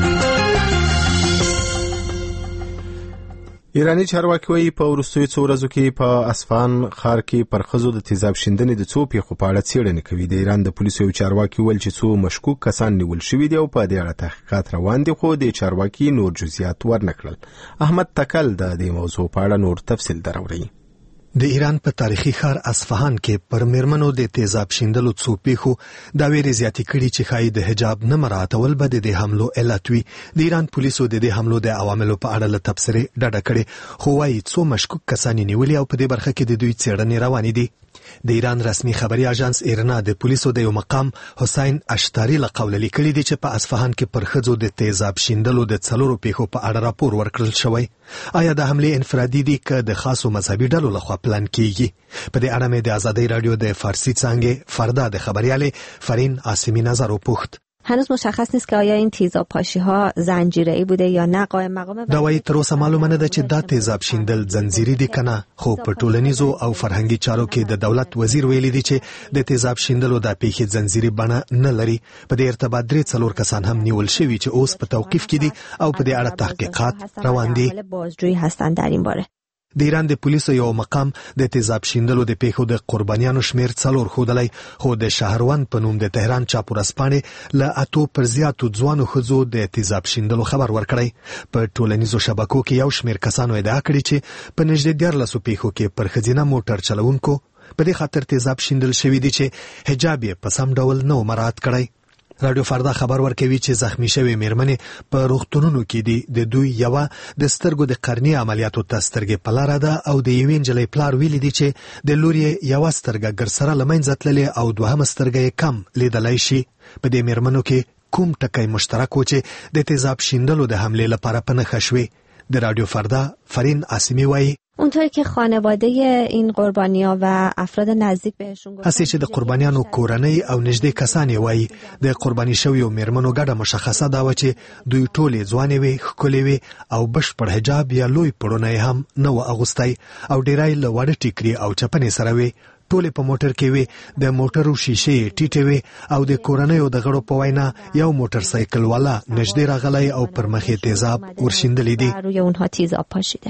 ایرانی چارواکي وايي په وروستیو څو ورځو کې په اصفهان ښار کې پر ښځو د تیزاب شیندنې د څو پیښو په اړه څېړنې کوي. د ایران د پولیسو یو چارواکي وویل چې څو مشکوک کسان نیول شوي دي او په دې اړه تحقیقات روان دي، خو د چارواکي نور جزئیات ورنکړل. احمد تکل د دې موضوع په اړه نور تفصیل دراوړي. د ایران په تاریخي ښار اصفهان کې پر میرمنو د تیزاب شیندلو څو پیښو دا ویری زیاتې کړي چې ښایي د حجاب نه مراعاتول به د حملو علت وي. د ایران پولیسو د دې حملو د عواملو په اړه له تبصرې ډډه کړې، خو وايي څو مشکوک کسان نیولي او په دې برخه کې د دوی څېړنې روانې دي. د ایران رسمي خبري اژانس ایرنا د پولیسو د یو مقام حسین اشتاری له قوله لیکلي دي چې په اصفهان کې پر ښځو د تیزاب شیندلو د 4 پیښو په اړه راپور ورکړل شوی. آیا د حملې انفرادي دي که د خاصو مذهبي ډلو لخوا پلان کیږي؟ په دې اړه مې د آزادۍ رادیو د فارسی څانګې فردا د خبريالې فرین عاصمی نظر وپوښت. هنوز مشخص نیست که آیا این تیزاب پاشی ها زنجیره‌ای بوده یا نه. قائم مقام دا وايي تر اوسه معلومه نه ده چې دا تیزاب شیندل زنجیري دي کنه، خو په ټولنیزو او فرهنګي چارو کې د دولت وزیر ویلي دي چې د تیزاب شیندلو د پیښې زنجیري بڼه نه لري. په دې ارتباط 3 کسان هم نیول شوي چې اوس په توقیف کې دي او په دې اړه تحقیقات روان دي. بازجویی هستند در این باره. د ایران د پولیسو یو مقام د تیزاب شیندلو د پیښو د قربانیانو شمیر 4 ښودلی، خو د شهروند په نوم د تهران چاپ ورځپاڼې له 8 پر زیاتو ځوانو ښځو د تیزاب شیندلو خبر ورکړی. په ټولنیزو شبکو کې یو شمیر کسانو ادعا کړې چې په نږدې 14 پیښو کې پر ښځینه موټر چلوونکو په دې خاطر تیزاب شیندل شوي دي چې حجاب یې په سم ډول نه مراعات کړی. رادیو فردا خبر ورکوي چې زخمی شوی میرمنې په روغتونونو کې دي. د دوی یو د سترګو د قرنی عملیاتو ته سترګې په لاره ده او د یوې نجلۍ پلار ویلي دي چې د لور یې یو سترګه ګرسره له منځه تللې او دوهمه سترګه یې کم لیدلی شي. په دې میرمنو کې کوم ټکی مشترک و چې د تیزاب شیندلو د حملې لپاره په نښه شوې؟ د رادیو فردا فرین عاصمی وایي اونطوری که خانواده این قربانی‌ها و افراد نزدیک بهشون گفتن هستی چې د قربانیانو کورنۍ او نږدې کسان یې وایي د قرباني شویو میرمنو ګډه مشخصه دا و چې دوی ټولې ځوانې وې، ښکلې وې او بشپړ حجاب یا لوی پړونه یې هم نه و اغوستی او ډیری له واړه ټیکري او چپنې سره وې. ټولې په موټر کې وې، د موټرو شیشې ټیټې وې او د کورنیو د غړو په وینا یو موټر سایکل والا نږدې راغلی او پر مخ یې تیزاب ورشیندلی دي. روی اونها تیزاب پاشیده.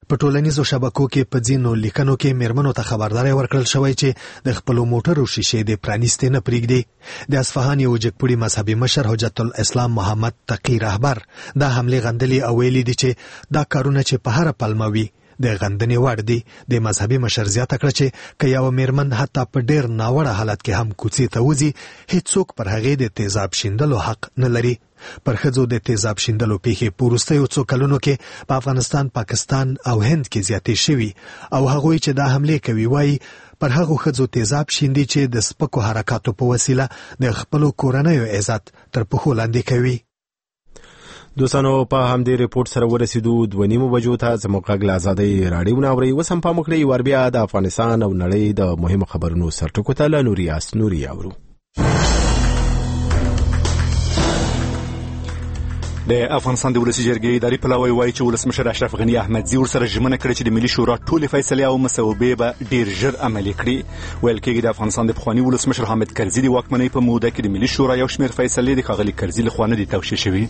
په ټولنیزو شبکو کې په ځینو لیکنو کې میرمنو ته خبرداري ورکړل شوې چې د خپل موټرو شیشې د پرانیستې نه پرېږدي. د اصفهان یو جګپوړي مذهبي مشر حجت الاسلام محمد تقی رهبر دا حمله غندلي او ویلي دي چې دا کارونه چې په هر پلمه وي د غندنې وړ دي. د مذهبي مشر زیاته کړه چې که یو میرمن حتی په ډیر ناوړه حالت کې هم کوڅې ته وځي هیڅوک پر هغې د تیزاب شیندلو حق نه لري. پر ښځو د تیزاب شیندلو پیښې په وروستیو څو کلونو کې په افغانستان، پاکستان او هند کې زیاتې شوي او هغوی چې دا حملې کوي وایي پر هغو ښځو تیزاب شیندي چې د سپکو حرکاتو په وسیله د خپلو کورنیو عزت تر پښو لاندې کوي. دوستانو په همدې ریپورت سره ورسېدو 2:30 بجو ته زموږ غږ له ازادۍ راډیو نه اورئ. اوس هم پام وکړئ ور بیا د افغانستان او نړۍ د مهمو خبرونو سرټکو ته له نوریاس نوري اورو. د افغانستان د ولسي جرګې اداري پلاوی وایي چې ولسمشر اشرف غني احمدزي ورسره ژمنه کړې چې د ملي شورا ټولې فیصلې او مصوبې به ډیر ژر عملي کړي. ویل کېږي د افغانستان د پخواني ولسمشر حامد کرزي د واکمنۍ په موده کې د ملي شورا یو شمېر فیصلې د ښاغلي کرزي لخوا نه دي توشیح شوي.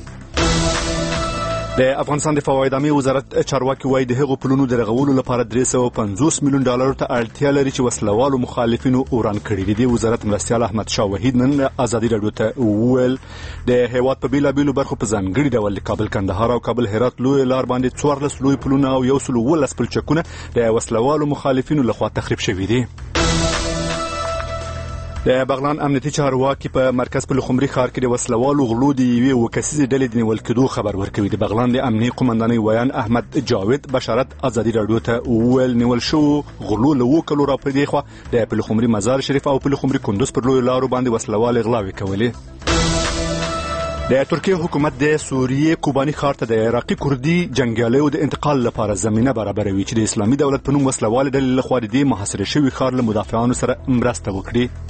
د افغانستان د فواید عامې وزارت چارواکي وایي د هغو پلونو د رغولو لپاره $350 میلیون ته اړتیا لري چې وسلوالو مخالفینو وران کړي دي. د وزارت مرستیال احمد شاه وحید نن ازادي راډیو ته وویل د هیواد په بیلابیلو برخو په ځانګړي ډول د کابل کندهار او کابل هرات لوی لار باندې 14 لوی پلونه او 112 پلچکونه د وسلوالو مخالفینو لخوا تخریب شوي دي. د بغلان امنیتي چارواکي په مرکز پلخمري ښار کې د وسلوالو غلو د یوې وکسیزې ډلې د نیول کېدو خبر ورکوي. د بغلان د امنیتي قومندانۍ ویان احمد جاوید بشارت ازادي راډیو ته وویل نیول شو غلو له 2 کلو را پرې خوا د پلخمري مزار شریف او پلخمري کندوز پر لوی لارو باندې وسلوال غلاوي کولې. د ترکیه حکومت د سوریې کوباني ښار ته د عراقي کردي جنگیالیو د انتقال لپاره زمینه برابروي چې د اسلامي دولت په نوم وسلوال ډلې لخوا د دې محاصره شوي ښار له مدافعانو سره مرسته وکړي.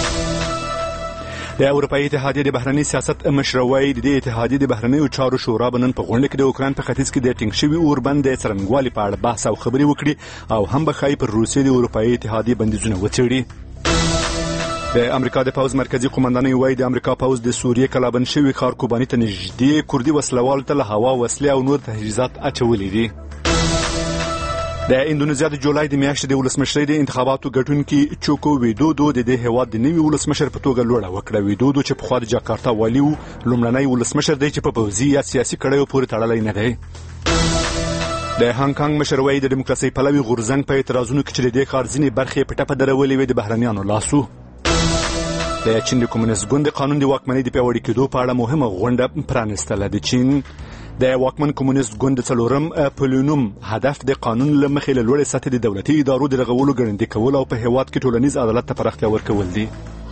د اروپایي اتحادیې د بهرني سیاست مشروي د اتحادیې د بهرنیو چارو شورا بنن په غونډه کې د اوکران په ختیځ کې د ټینګ شوي اوربند د څرنګوالي په اړه بحث او خبرې وکړي او هم بخای پر روسیې د اروپایي اتحادیې بندیزونه وڅېړي. د امریکا د پوز مرکزی قومندانۍ وایي د امریکا پوز د سوریې کلابند شوي ښار کوباني ته نږدې کردي وسلوالو ته له هوا وسلې او نور تجهیزات اچولي دي. د اندونیزیا د جولای د میاشتې د ولسمشرۍ د انتخاباتو ګټونکي چوکو ویدودو د دې هیواد د نوي ولسمشر په توګه لوړه وکړه. ویدودو چې پخوا د جاکارتا والي و لومړنی ولسمشر دی چې په پوځي یا سیاسي کړیو پورې تړلی نه دی. د هانګ کانګ مشر وایي د دیموکراسۍ پلوي غورځنګ په اعتراضونو کې چې د دې ښار ځینې برخې په ټپه درولې وې د بهرنیانو لاسو. د چین د کمونیست ګوند د قانون د واکمنۍ د پیاوړي کېدو په اړه مهمه غونډه پرانیستله. د چین د واکمن کمونیست ګوند د 4 پلونوم هدف د قانون له مخې له لوړې سطحې د دولتي ادارو د رغولو ګړندي کول او په هیواد کې ټولنیز عدالت ته پراختیا ورکول دي.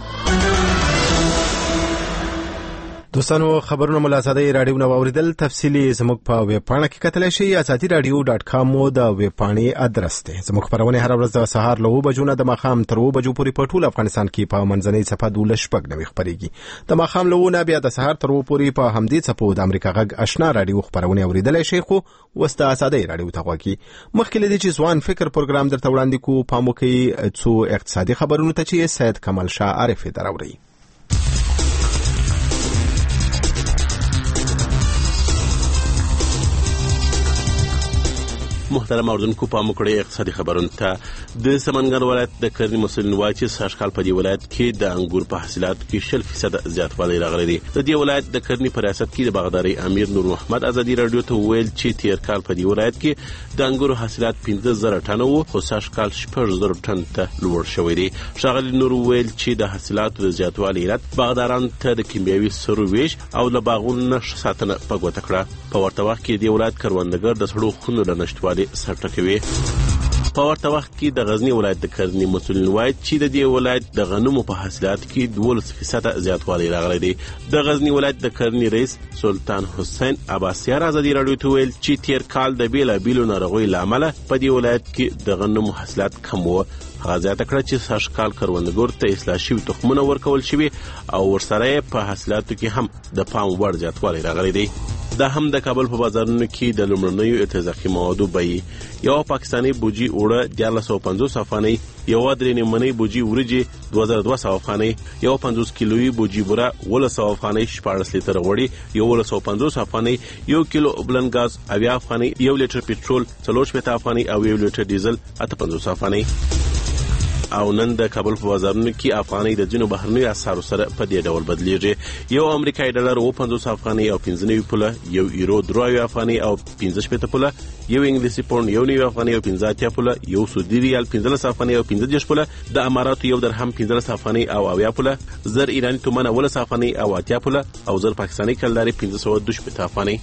دوستانو خبرونه مو له ازادۍ راډیو نه واوریدل. تفصیلي زموږ په ویب پاڼه کې کتلی شئ. azadiradiow.com مو د ویب پاڼې ادرس دی. زموږ خبرونه هر ورځ د سهار له 9 بجو نه د ماښام تر 2 بجو پورې په ټول افغانستان کې په منځنۍ صفحه 12:09 خبرېږي. د ماښام له 9 بیا د سهار تر 2 پورې په همدې صفحو د امریکا غږ آشنا راډیو خبرونه اوریدلی شئ. خو اوس د ازادۍ راډیو ته غواړئ. مخکې له دې چې ځوان فکر پروګرام درته وړاندې کوو پام وکړئ څو اقتصادي خبرونو ته چې سید کمال شاه عارف دراوړي. محترم اوردونکو پام وکړئ اقتصادي خبرونو ته. د سمنګان ولایت د کرنې مسؤلین وایي چې سږکال په دې ولایت کې د انګور په حاصلاتو کې 40% زیاتوالی راغلی دی. د دې ولایت د کرنې په ریاست کې د باغدارۍ امیر نور محمد ازادي راډیو ته وویل چې تیر کال په دې ولایت کې د انګورو حاصلات 15,000 ټنه وو خو سږکال 6,000 ټن ته لوړ شوی دی. ښاغلي نور وویل چې د حاصلاتو د زیاتوالي علت باغدارانو ته د کیمیاوي سرو ویش او له باغونو ساتنه په ګوته کړه. په ورته وخت کې د ولایت کروندګر د سړو خونو له نشتوالي سرټه کوي. په ورته وخت کې د غزنی ولایت د کرنې مسؤلین وایي چې د دې ولایت د غنمو په حاصلاتو کې 12% زیاتوالی راغلی دی. د غزنی ولایت د کرنې رئیس سلطان حسین عباسیار ازادي راډیو ته ویل چې تیر کال د بیلابیلو ناروغیو له امله په دې ولایت کې د غنمو حاصلات کم وو. هغه زیاته کړه چې سږکال کروندګرو ته اصلاح شوي تخمونه ورکول شوي او ورسره په حاصلاتو کې هم د پام وړ زیاتوالی راغلی دی. دا هم د کابل په بازارونو کې د لومړنیو ارتزاقي موادو بیې یو پاکستاني بوجي اوړه 1450 افغانۍ، یو درې نیمنۍ بوجي ورجې 2200 افغانۍ، یو 50 کیلویي بوجي بوره 1200 افغانۍ، 14 لیتر غوړي 1150 افغانۍ، یو کیلو بلند غاز 80 افغانۍ، یو لیټر پټرول 450 افغانۍ او یو لیټر ډیزل 58 افغانۍ. او نن د کابل په بازارونو کې افغانۍ د ځینو بهرنیو اسعارو سره په دې ډول بدلیږي. یو امریکایي ډالر 50 افغانۍ او 95 پوله، یو یورو 3 افغانۍ او 15 پوله، یو انګلیسي پوند 1 افغانۍ او 15 پوله، یو سعودي ریال 15 افغانۍ او 15 پوله، د اماراتو یو درهم 15 افغانۍ او 80 پوله، زر ایرانی تومان 10 افغانۍ او 80 پوله او زر پاکستاني کلداري 512 افغانۍ.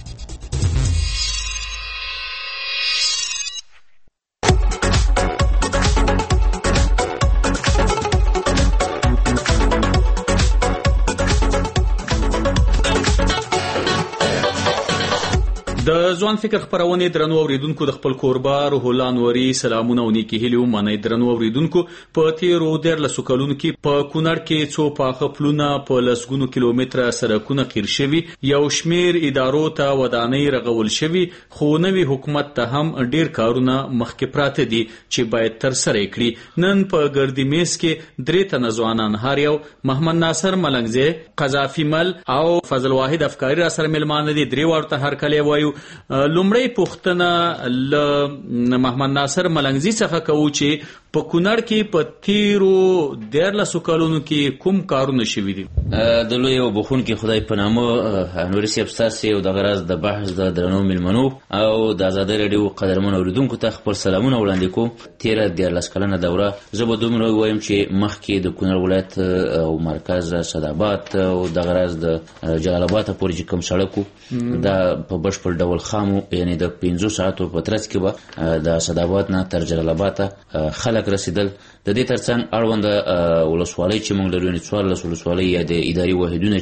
د ځوان فکر خبرونه درنو اوریدونکو د خپل کوربه روح الله نوري سلامونه او نیکی هیلو منئ. درنو اوریدونکو په تیرو ډیر لسکلونو کې په کونړ کې څو پاخه پلونه په لسګونو کیلومتره سرکونه قیر شوي، یو شمیر ادارو ته ودانۍ رغول شوي، خو نوی حکومت ته هم ډیر کارونه مخکې پراته دي چې باید تر سره کړي. نن په ګردی میز کې درې تنه ځوانان هر یو محمد ناصر ملنګزی، قذافي مل او فضل واحد افکاری را سره ملمانه دي. درې ورته هر کله وایو. لومړی پوښتنه ل محمد ناصر ملنګزی څخه کوو چې په کونړ کې په تیرو 14 کلونو کې کوم کارونه شوي دي؟ د لوی او بخون کې خدای په نامه نوري صاحب ستاسو د غرض د بحث د درنو ملمنو او د آزادۍ رادیو قدرمن اوریدونکو ته خپل سلامونه وړاندې کوم. تیر 14 کلنه دوره زه به دومره وایم چې مخکې د کونړ ولایت او مرکز صدابات او د غرض د جلال آباد پورې کوم سړکو دا په بشپړ ډول خامو، یعنی د 15 ساعتو په ترڅ کې به د صدابات نه تر جلال آباد خلک رسیدل. د دې ترڅنګ اړوند ولسوالۍ چې موږ لرو، 14 ولسوالۍ یا د اداري واحدونه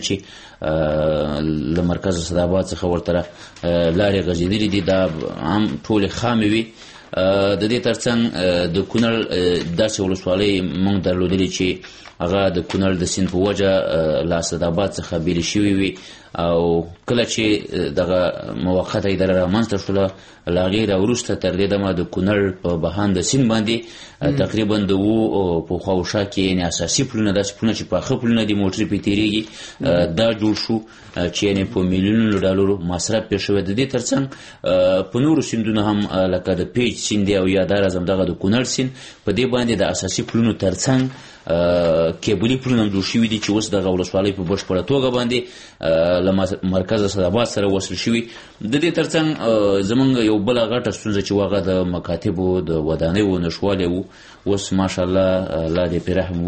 چې له مرکز صدابات څخه ورته لارې غځېدلې دي دا هم ټول خامې وي. د دې ترڅنګ د کونړ داسې ولسوالۍ موږ درلودلې چې هغه د کونړ د سیند په وجه له صدابات څخه بیل شوي وي، او کله چې دغه موقته اداره رامنځته شوله له هغې راوروسته تر دې دمه د کونړ په بهاند د سیند باندې تقریبا د په خواوشا کې یعنې اساسي پلونه، داسې پلونه چې پاخه پلونه دي موټرې پرې تېرېږي، دا جوړ شو چې یعنې په میلیونونو ډالرو مصرف پرې شوی. د دې ترڅنګ په نورو سیندونو هم لکه د پیج سیند دی او یا دار اعظم دغه د کونړ سیند په دې باندې د اساسي پلونو ترڅنګ کیبلي پلونه جوړ شوي دي چې اوس دغه ولسوالۍ په بشپړه توګه باندې له مرکز صدابات سره وصل شوي. د دې ترڅنګ زمونږ یو بله غټه ستونزه چې هغه د مکاتبو د ودانیو نشتوالی و، اوس ماشاءالله الله دې پرې رحم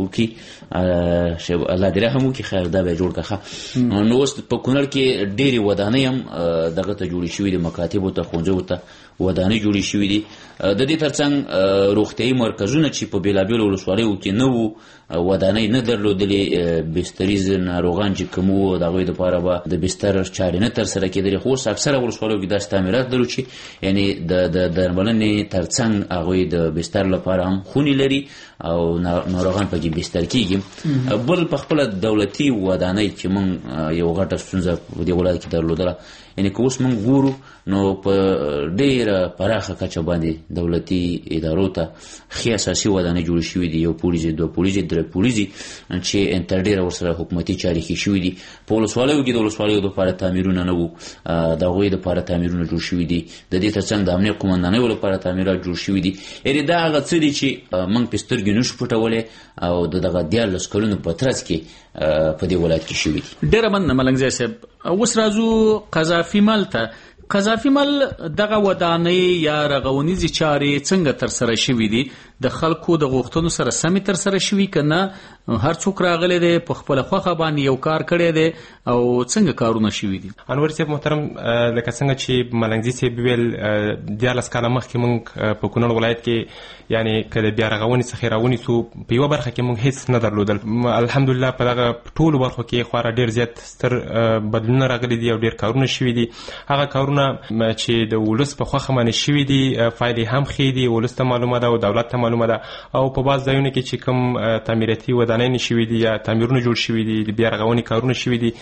وکړي، الله دې رحم وکړي، خیر دا به جوړ کړه. نو اوس په کونړ کې ډېرې ودانۍ هم دغه ته جوړې شوي دي، مکاتبو ته ښوونځیو ته ودانۍ جوړې شوي دي. د دې ترڅنګ روغتیایي مرکزونه چې په بېلابېلو ولسوالیو کې نه وو، ودانۍ نه درلودلې، بستریز ناروغان چې کوم وو د هغوی دپاره به د بستر چارې نه ترسره کېدلې. خو اوس اکثره ولسوالیو کې داسې تعمیرات لرو چې یعنې د درملنې ترڅنګ هغوی د بستر لپاره هم خونې لري او ناروغان پکې بستر کېږي. بل په خپله دولتي ودانۍ چې موږ یو غټه ستونزه په دې ولایت کې درلودله، یعنې که اوس موږ ګورو نو په ډېره پراخه کچه باندې دولتي ادارو ته ښې اساسي ودانۍ جوړې شوي دي، یو پوړیزې، دوه پوړیزې، درې پوړیزې چې تر ډېره ورسره حکومتي چارې ښې شوي دي. په ولسوالیو کې د ولسوالیو دپاره تعمیرونه نه وو، د هغوی دپاره تعمیرونه جوړ شوي دي. د دې ترڅنګ د امنیت قومندانیو لپاره تعمیرات جوړ شوي دي. یعنې دا هغه څه دي چې موږ پرې سترګې نشو پټولی او د دغه 14 کلونو په ترڅ کې په دې ولایت کې شوي دي. ډېره مننه ملنګزی صاحب. اوس راځو قذافي مل ته. قذافي مل دغه ودانۍ یا رغونیزې چارې څنګه ترسره شوي دي؟ د خلکو د غوښتنو سره سمې ترسره شوي که نه هر څوک راغلی دی په خپله خوښه باندې یو کار کړی دی او څنګه کارونه شوي دي؟ انور صاحب محترم، لکه څنګه چې ملنګزي صاحب ویل 14 کاله مخکې موږ په کونړ ولایت کې یعنې که د بیا رغونې څخه راونیسو په یوه برخه کې موږ هیڅ نه درلودل. الحمدلله په دغه ټولو برخو کې خورا ډېر زیات ستر بدلونونه راغلي دي او ډېر کارونه شوي دي. هغه کارونه چې د ولس په خوښه باندې شوي دي فایدې هم ښې دي، ولس ته معلومه ده او دولت ته معلومه ده، او په بعض ځایونو کې چې کوم تعمیراتي ودانۍ شوي دي یا تعمیرونه جوړ شوي دي د بیا رغونې کارونه شوي دي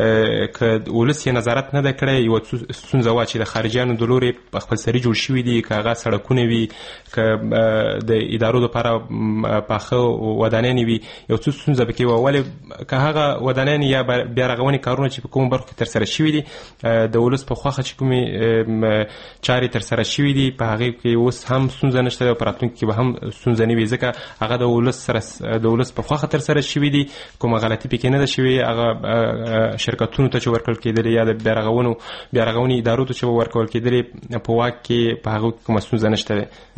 که ولس یې نظارت نه دی کړی یوه ستونزه وه چې د خارجیانو د لورې په خپلسري جوړ شوي دي که هغه سړکونه وي که د ادارو دپاره پاخه ودانۍ وي یو څه ستونزه پکې وه ولې که هغه ودانۍ یا بیا رغونې کارونه چې په کومو برخو کې ترسره شوي دي د ولس په خوښه چې کومې چارې ترسره شوي دي په هغې کې اوس هم ستونزه نشته او په راتلونکي کې به هم ستونزه نه وي ځکه هغه د ولس په خوښه ترسره شوي دي کومه غلطي پکې نه ده شوې هغه شرکتونو ته چې ورکول کېدلې یا د بیا رغونې ادارو ته چې ورکول کېدلې په واک کې په هغو کې کومه ستونزه نشته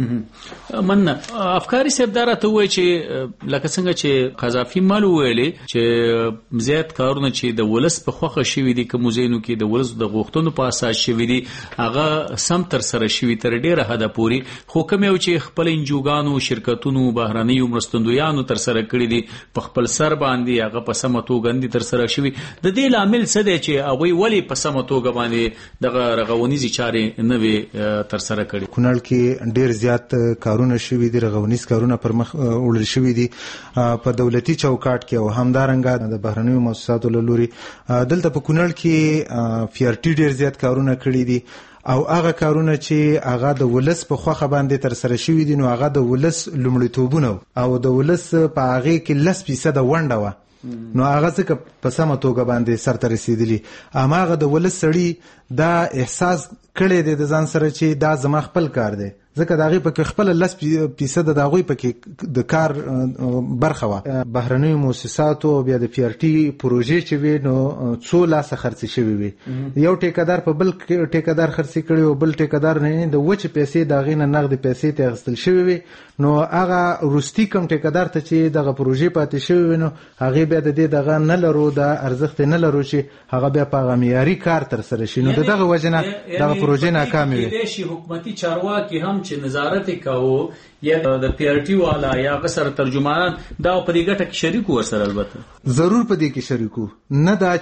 ده. مننه. افکاري صاحب دا راته ووایي چې لکه څنګه چې قذافي مال وویلې چې زیات کارونه چې د ولس په خوښه شوي دي کومو ځایونو کې د ولس د غوښتنو په اساس شوي دي هغه سم ترسره شوي تر ډېره حده پورې خو کوم یو چې خپل انجوګانو شرکتونو بهرنیو مرستندویانو ترسره کړي دي په خپل سر باندې هغه په سمه توګه نه دي ترسره شوي د دې لامل څه دی چې هغوی ولې په سمه توګه باندې دغه رغونیزې چارې نه وي ترسره کړي. کونړ کې ډېر زیات کارونه شوي دي رغونیز کارونه پر مخ وړل شوي دي په دولتي چوکاټ کې او همدارنګه د بهرنیو مؤسساتو له لوري دلته په کونړ کې PRT ډېر زیات کارونه کړي دي او هغه کارونه چې هغه د ولس په خوخه باندې ترسره شوي دي نو هغه د ولس لومړیتوبونه او د ولس په هغې کې 10% ونډه وه نو هغه ځکه په سمه توګه باندې سرته رسېدلي هماغه د ولس سړي دا احساس کړی دی د ځان سره چې دا زما خپل کار دی ځکه د هغې پکې خپله 10% د هغوی پکې د کار برخه وه. بهرنیو مؤسساتو او بیا د PRT پروژې چې وي نو څو لاسه خرڅې شوي وي یو ټیکهدار په بل ټیکهدار خرڅې کړي او بل ټیکهدار نه د وچې پیسې د هغې نه نغدې پیسې ته اخیستل شوي وي نو هغه وروستي کوم ټیکهدار ته چې دغه پروژې پاتې شوي وي نو هغې بیا د دې دغه نه لرو د ارزښت نه لرو چې هغه بیا په هغه معیاري کار ترسره شي نو د دغه وجې نه دغه پروژې ناکامې وي. کېدای شي حکومتي چارواکي هم چې نظارت کوو یا د PRT والا یا غسر ترجمانان دا په دې ګټه کې شریک ورسره البته ضرور په دې کې شریکو نه دا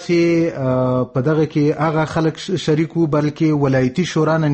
چې په دغه کې هغه خلک شریکو بلکې ولایتي شورا نه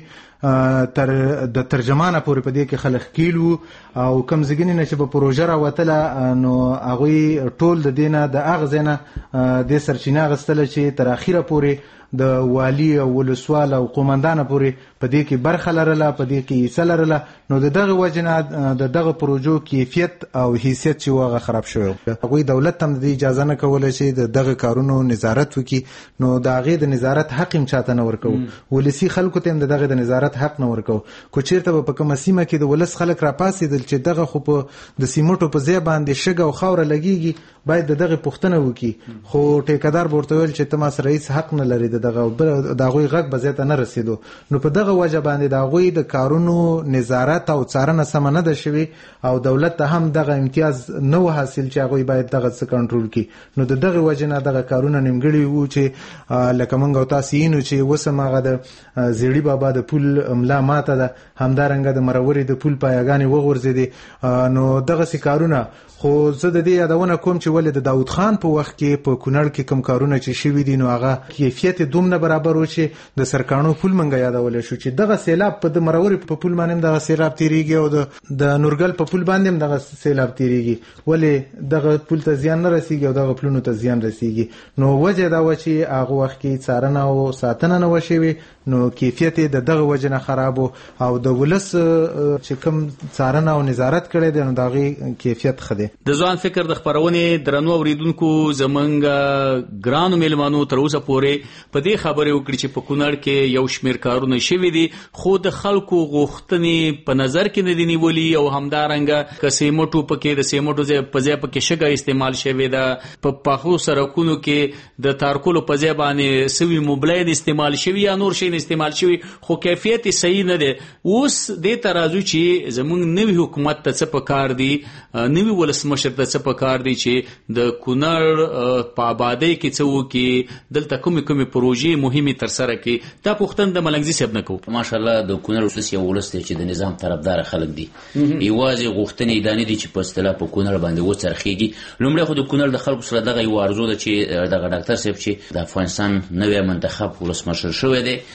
نیولې تر د ترجمانه پورې په دې کې خلک کیلو او کم زګینې نه چې په پروژه راوتله نو هغوی ټول د دې نه د هغه ځای نه دې سرچینه اخیستله چې تر اخره پورې د والي او ولسوال او قومندانه پورې په دې کې برخه لرله په دې کې حصه لرله نو د دغه وجې نه د دغه پروژو کیفیت او حیثیت چې هغه خراب شوی هغوی دولت هم د اجازه نه کوله چې د دغه کارونو نظارت وکړي نو د هغې د نظارت حق هم چاته نه ورکوو ولسي خلکو ته هم د دغه د نظارت حق نه ورکوو کو چېرته به په کومه سیمه کې د ولس خلک راپاڅېدل چې دغه خو په د سیمټو په ځای باندې شګه او خاوره لګېږي باید د دغه پوښتنه وکړي خو ټیکهدار به ورته ویل چې ته ما سره هېڅ حق نه لري د هغوی غږ به ځای ته نه رسېدو نو په دغه وجه باندې د هغوی د کارونو نظارت او څارنه سمه نه ده شوې او دولت ته هم دغه امتیاز نه و حاصل چې هغوی باید دغه څه کنټرول کړي نو د دغه وجې نه دغه کارونه نیمګړي وو چې لکه موږ او تاسې یینو چې اوس هم هغه د زیړي بابا د پول ملا ماته ده همدارنګه د مرورې د پول پایګانې وغورځېدې نو دغسې کارونه خو زه د دې یادونه کوم چې ولې د داود خان په وخت کې په کونړ کې کوم کارونه چې شوي دي نو هغه کیفیت دومره برابر و چې د سرکاڼو پول منګه یادولی شو چې دغه سیلاب په د مرورې په پول باندې هم دغه سیلاب تیریږي او د نورګل په پول باندې هم دغه سیلاب تیریږي ولې دغه پول ته زیان نه رسیږي او دغه پلونو ته زیان رسیږي نو وجه دا و چې هغه وخت کې څارنه او ساتنه نه و شوې نو کیفیت د دغه وجه نه خراب او د ولس چې کوم څارنه او نظارت کړی دی نو د هغې کیفیت ښه دی. د ځوان فکر د خپرونې درنو اوریدونکو زمونږ ګرانو میلمانو تر اوسه پورې په دې خبرې وکړي چې په کونړ کې یو شمېر کارونه شوي دي خو د خلکو غوښتنې په نظر کې نه دي نیولي او همدارنګه که سیمټو پکې د سیمټو په ځای پکې شګه استعمال شوې ده په پاخو سړکونو کې د تارکولو په ځای باندې سوي موبلاین استعمال شوي یا نور شی استعمال شوي خو کیفیت صحیح نه دی. اوس دې ته راځو چې زمونږ نوي حکومت ته څه پکار دي نوي ولسمشر ته څه پکار دي چې د کونړ په آبادۍ کې څه وکړي دلته کومې پروژې مهمې ترسره کړي دا پوښتنه د ملنګزي صاحب نه کوو. ماشاءالله د کونړ ولس یو ولس دی چې د نظام طرفدار خلک دي یوازې غوښتنې دا نه دي چې په اصطلاح په کونړ باندې وڅرخېږي لومړی خو د کونړ د خلکو سره دغه یو ارزو ده چې دغه ډاکټر صاحب چې د افغانستان نوی منتخب ولسمشر شوی دی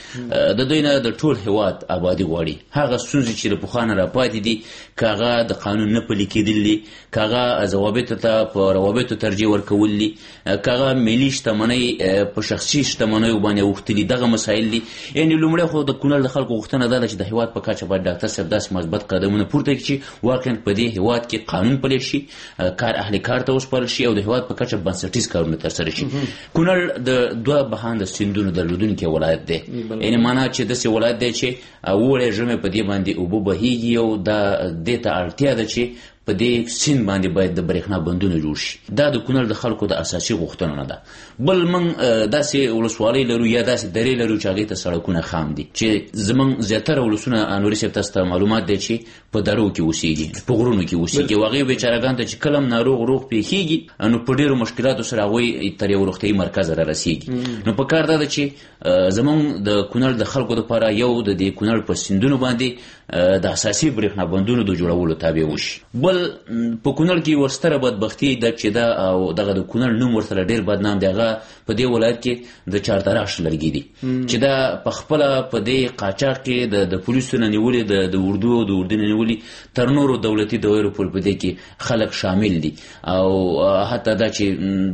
د دوی نه د ټول هیواد آبادي غواړي. هغه ستونزې چې د پخوا نه راپاتې دي کاغه د قانون نه پلي کېدل دي، کاغه ضوابطو ته په روابطو ترجیح ورکول دي، کاغه ملي شتمنۍ په شخصي شتمنیو باندې اوښتلي، دغه مسایل دي. یعنې لومړی خو د کونړ د خلکو غوښتنه دا ده چې د هیواد په کچه باید ډاکټر صاحب داسې مثبت قدمونه پورته کړي چې واقعا په دې هیواد کې قانون پلی شي، کار اهل کار ته وسپارل شي او د هیواد په کچه بنسټیز کارونه ترسره شي. کونړ د دوه بهاند سیندونو درلودونکی ولایت دی، یعنې معنا چې داسې ولایت دی چې اوړی ژمی په دې باندې اوبه بهیږي او دا دې ته اړتیا ده چې په دې سیند باندې باید د برېښنا بندونه جوړ شي. دا د کونړ د خلکو د اساسي غوښتنو نه ده. بل موږ داسې ولسوالۍ لرو یا داسې درې لرو چې هغې ته سړکونه خام دي، چې زموږ زیاتره ولسونه انوري صاحب تاسو ته معلومات دی چې په درو کې اوسېږي، په غرونو کې اوسېږي او هغې بیچارهګانو ته چې کله روغ پیښېږي نو په ډېرو مشکلاتو سره هغوی تر یو روغتیایي مرکز رارسېږي. نو په کار دا ده چې زموږ د کونړ د خلکو دپاره یو د دې کونړ په سیندونو باندې د اساسي برېښنا بندونو د جوړولو تابع وشي. بل په کونړ کې ورستره بدبختي ده چې دا او دغه د کونړ نوم ورسره ډېر بدنام دی. هغه په دې ولایت کې د چارتراش لرګي دي چې دا په خپله په دې قاچاق کې د پولیسو نه نیولې، د اردو او د اردو نه نیولې، تر نورو دولتي دوایرو پورې په دې کې خلک شامل دي. او حتی دا چې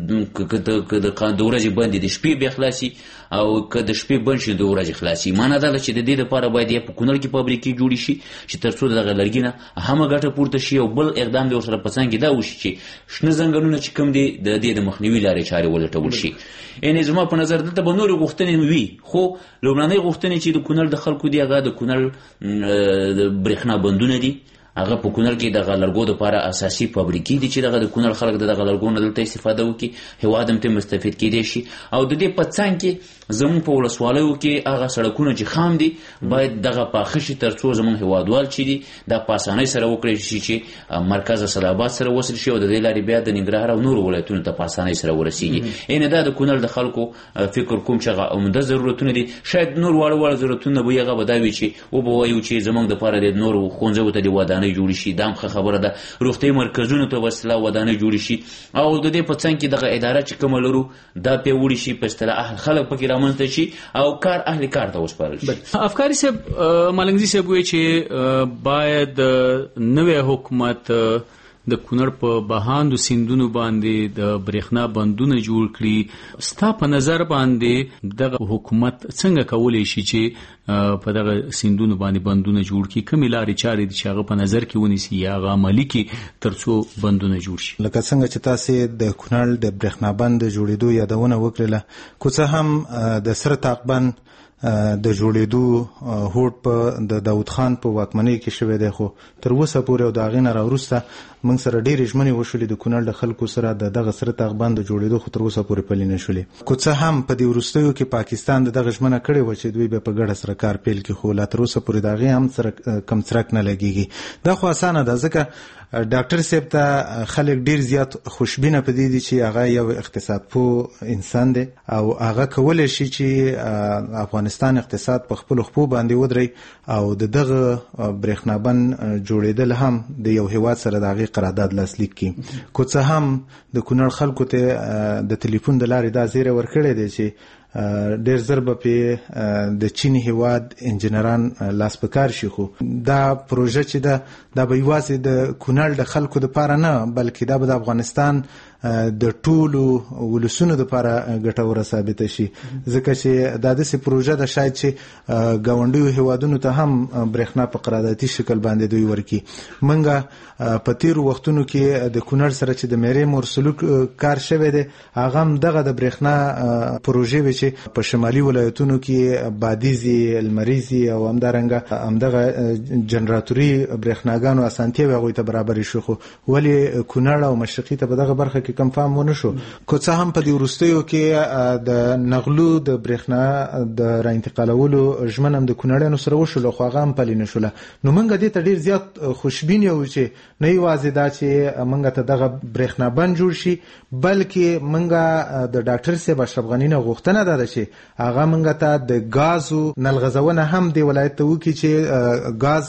د ورځې بندې د شپې بیا خلاصي او که د شپې بند شي د ورځې خلاصي. معنا دا ده چې د دې لپاره باید یا په کونړ کې فابریکې جوړې شي چې تر څو دغه لرګي نه همه ګټه پورته شي، او بل اقدام دی ورسره په څنګ کې دا وشي چې شنه ځنګلونه چې کوم دي د دې د مخنیوي لارې چارې ولټول شي. یعنې زما په نظر دلته به نورې غوښتنې وي، خو لومړنۍ غوښتنې چې د کونړ د خلکو دي هغه د کونړ د برېښنا بندونه دي. هغه په کونړ کې دغه لرګو دپاره اساسي فابریکې دي چې دغه د کونړ خلک دغه لرګو نه دلته استفاده وکړي، هېواد هم ترې مستفید کېدی شي. او د دې په څنګ کې زموږ په ولسوالیو کې هغه سړکونه چې خام دي باید دغه پاخه شي تر څو زموږ هېوادوال چې دي دا په اسانۍ سره وکړی شي چې مرکز اسداباد سره وصل شي او د دې لارې بیا د ننګرهار او نورو ولایتونو ته په اسانۍ سره ورسیږي. یعنې دا د کونړ د خلکو فکر کوم چې هغه عمده ضرورتونه دي. شاید نور واړه ضرورتونه به هغه به دا وي چې وبوایو چې زموږ دپاره د نورو ښوونځیو ته د ودانۍ جوړې شي، دا هم ښه خبره ده. روغتیایي مرکزونو ته به اصطلاح ودانۍ جوړې شي او د دې په څنګ کې دغه اداره چې کومه لرو دا پیاوړې شي، په اصطلاح اهل خلک پکې رامنځته شي او کار اهل کار ته وسپارل شي. افکاري صاحب ملنګزي صاحب وایي چې باید نوی حکومت د کونړ په بهاندو سیندونو باندې د برېښنا بندونه جوړ کړي. ستا په نظر باندې دغه حکومت څنګه کولی شي چې په دغه سیندونو باندې بندونه جوړ کړي؟ کومې لارې چارې دي چې هغه په نظر کې ونیسي یا هغه عملي کړي تر څو بندونه جوړ شي؟ لکه څنګه چې تاسې د کونړ د برېښنا بند د جوړېدو یادونه وکړله، که څه هم د سره طاق بند د جوړېدو هوډ په د داود خان په واکمنۍ کې شوی دی، خو تر اوسه پورې او د هغې نه راوروسته موږ سره ډېرې ژمنې وشولې د کونړ د خلکو سره د دغه سره طاق بند د جوړېدو، خو تر اوسه پورې پلي نه شولې. که څه هم په دې وروستیو کې پاکستان د دغه ژمنه کړې وه چې دوی به په ګډه سره کار پیل کړي، خو لا تر اوسه پورې د هغې هم سره کم څرک نه لګېږي. دا خو اسانه ده ځکه ډاکټر صاحب ته خلک ډیر زیات خوشبینه پدې دي چې هغه یو اقتصاد پوه انسان دی او هغه کولای شي چې افغانستان اقتصاد په خپل خپو باندې ودري او دغه برېښنا بند جوړېدل هم د یو هیواد سره د هغې قرارداد لاسلیک کړي. که څه هم د کونړ خلکو ته د ټلیفون د لارې دا زیری ورکړی دی چې ډیر زر به په د چین هیواد انجنیران لاس پکار شي، خو دا پروژه چې دا به یوازې د کونړ د خلکو لپاره نه بلکې دا به د افغانستان د ټولو ولسونو لپاره ګټوره ثابته شي، ځکه چې دا داسې پروژه ده شاید چې ګاونډیو هیوادونو ته هم برېښنا په قراردادي شکل باندې دوی ورکړي. موږ په تیرو وختونو کې د کونړ سره چې د میرې مورسلوک کار شوی دی هغه هم دغه د برېښنا پروژې وې چې په شمالي ولایتونو کې بادیزي، لمریزي او همدارنګه همدغه جنراتوري برېښناګانو اسانتیاوې هغوی ته برابرې شو، خو ولې کونړ او مشرقي ته په دغه برخه کې کم فهم ونه شو؟ که څه هم په دې وروستیو کې د نغلو د برېښنا د راانتقالولو ژمنه هم د کونړیانو سره وشوله، خو هغه هم پلي نه شوله. نو موږ دې ته ډېر زیات خوشبین یو چې نه یوازې دا چې موږ ته دغه برېښنا بند جوړ شي بلکې موږ د ډاکټر صاحب اشرف غني نه غوښتنه ده چې هغه موږ ته د ګازو نلغزونه هم د ولایت ته وکړي چې ګاز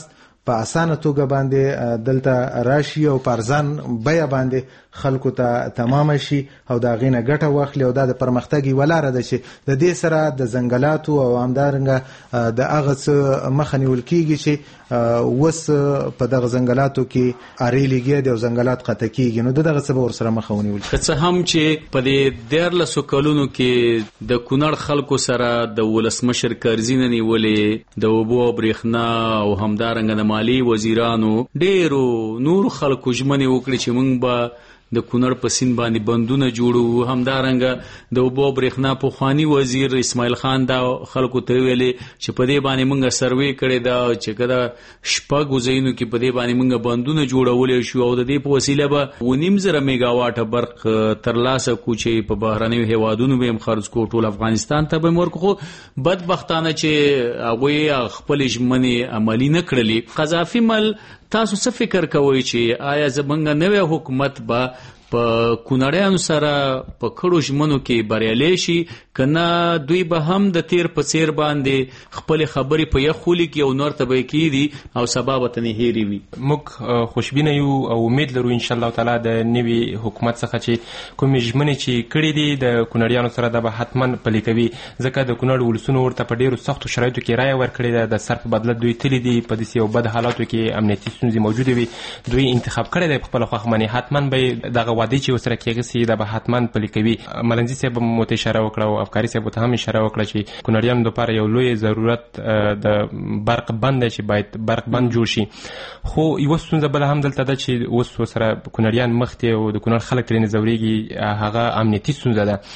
په اسانه توګه باندې دلته راشي او پارزان بیا باندې خلکو ته تمام شي او دا غینه ګټه واخلي او دا د پرمختګ ولاره ده چې د دې سره د ځنګلاتو او همدارنګه د هغه څه مخه نیول کیږي چې وس په دغه ځنګلاتو کې اړیلګي د ځنګلات قطع کیږي نو دغه څه ور سره مخه ونیول څه هم چې په دې 13 کلونو کې د کونړ خلکو سره د ولسمشر کرزینه نیولې د اوبو برېښنا او همدارنګه د مالی وزیرانو ډیرو نور خلکو ژمنې وکړي چې موږ به د کونړ په سیند باندې بندونه جوړو همدارنګه د اوبو برېښنا پخوانی وزیر اسماعیل خان دا خلکو ته ویلې چې په دې باندې موږ سروې کړی دا چې کله شپږ ځایونو کې په دې باندې موږ بندونه جوړولې شو او د دې په وسیله به 9.5 میگاواټه برق ترلاسه کو چې په بهرنیو هیوادونو به هم خرج کو ټول افغانستان ته به ورکو بدبختانه چې هغه خپل ژمنې عملی نه کړلې قذافي مل تاسو څه فکر کوئ چې آیا زمونږ نوې حکومت به په کونړیانو سره په کړو ژمنو کې بریالي شي کنه دوی به هم د تیر په څیر باندې خپل خبرې په یخولي کې او نور ته به کېدي او سبا به تنې هېري وي موږ خوشبینه یو او امید لرو ان شاء الله تعالی د نوي حکومت څخه چې کومې ژمنې چې کړې دي د کونړیانو سره دا به حتما پلي کوي ځکه د کونړ ولسونو ورته په ډیرو سختو شرایطو کې رایه ورکړې ده د سر په بدله دوی تللی دي په داسې یو بد حالاتو کې امنیتي ستونزې موجودې وي دوی انتخاب کړی دی په خپله خوښه باندې حتما به دغه وعدې چې ورسره کېږي سي دا به حتما پلي کوي ملنځي صاحب هم ورته اشاره وکړه او افکاري صاحب ته هم اشاره وکړه چې کونړیانو دپاره یو لوی ضرورت د برق بند دی چې باید برق بند جوړ شي خو یوه ستونزه بله هم دلته ده چې اوس ورسره کونړیان مخ دي او د کونړ خلک ترې نه ځورېږي هغه امنیتي ستونزه ده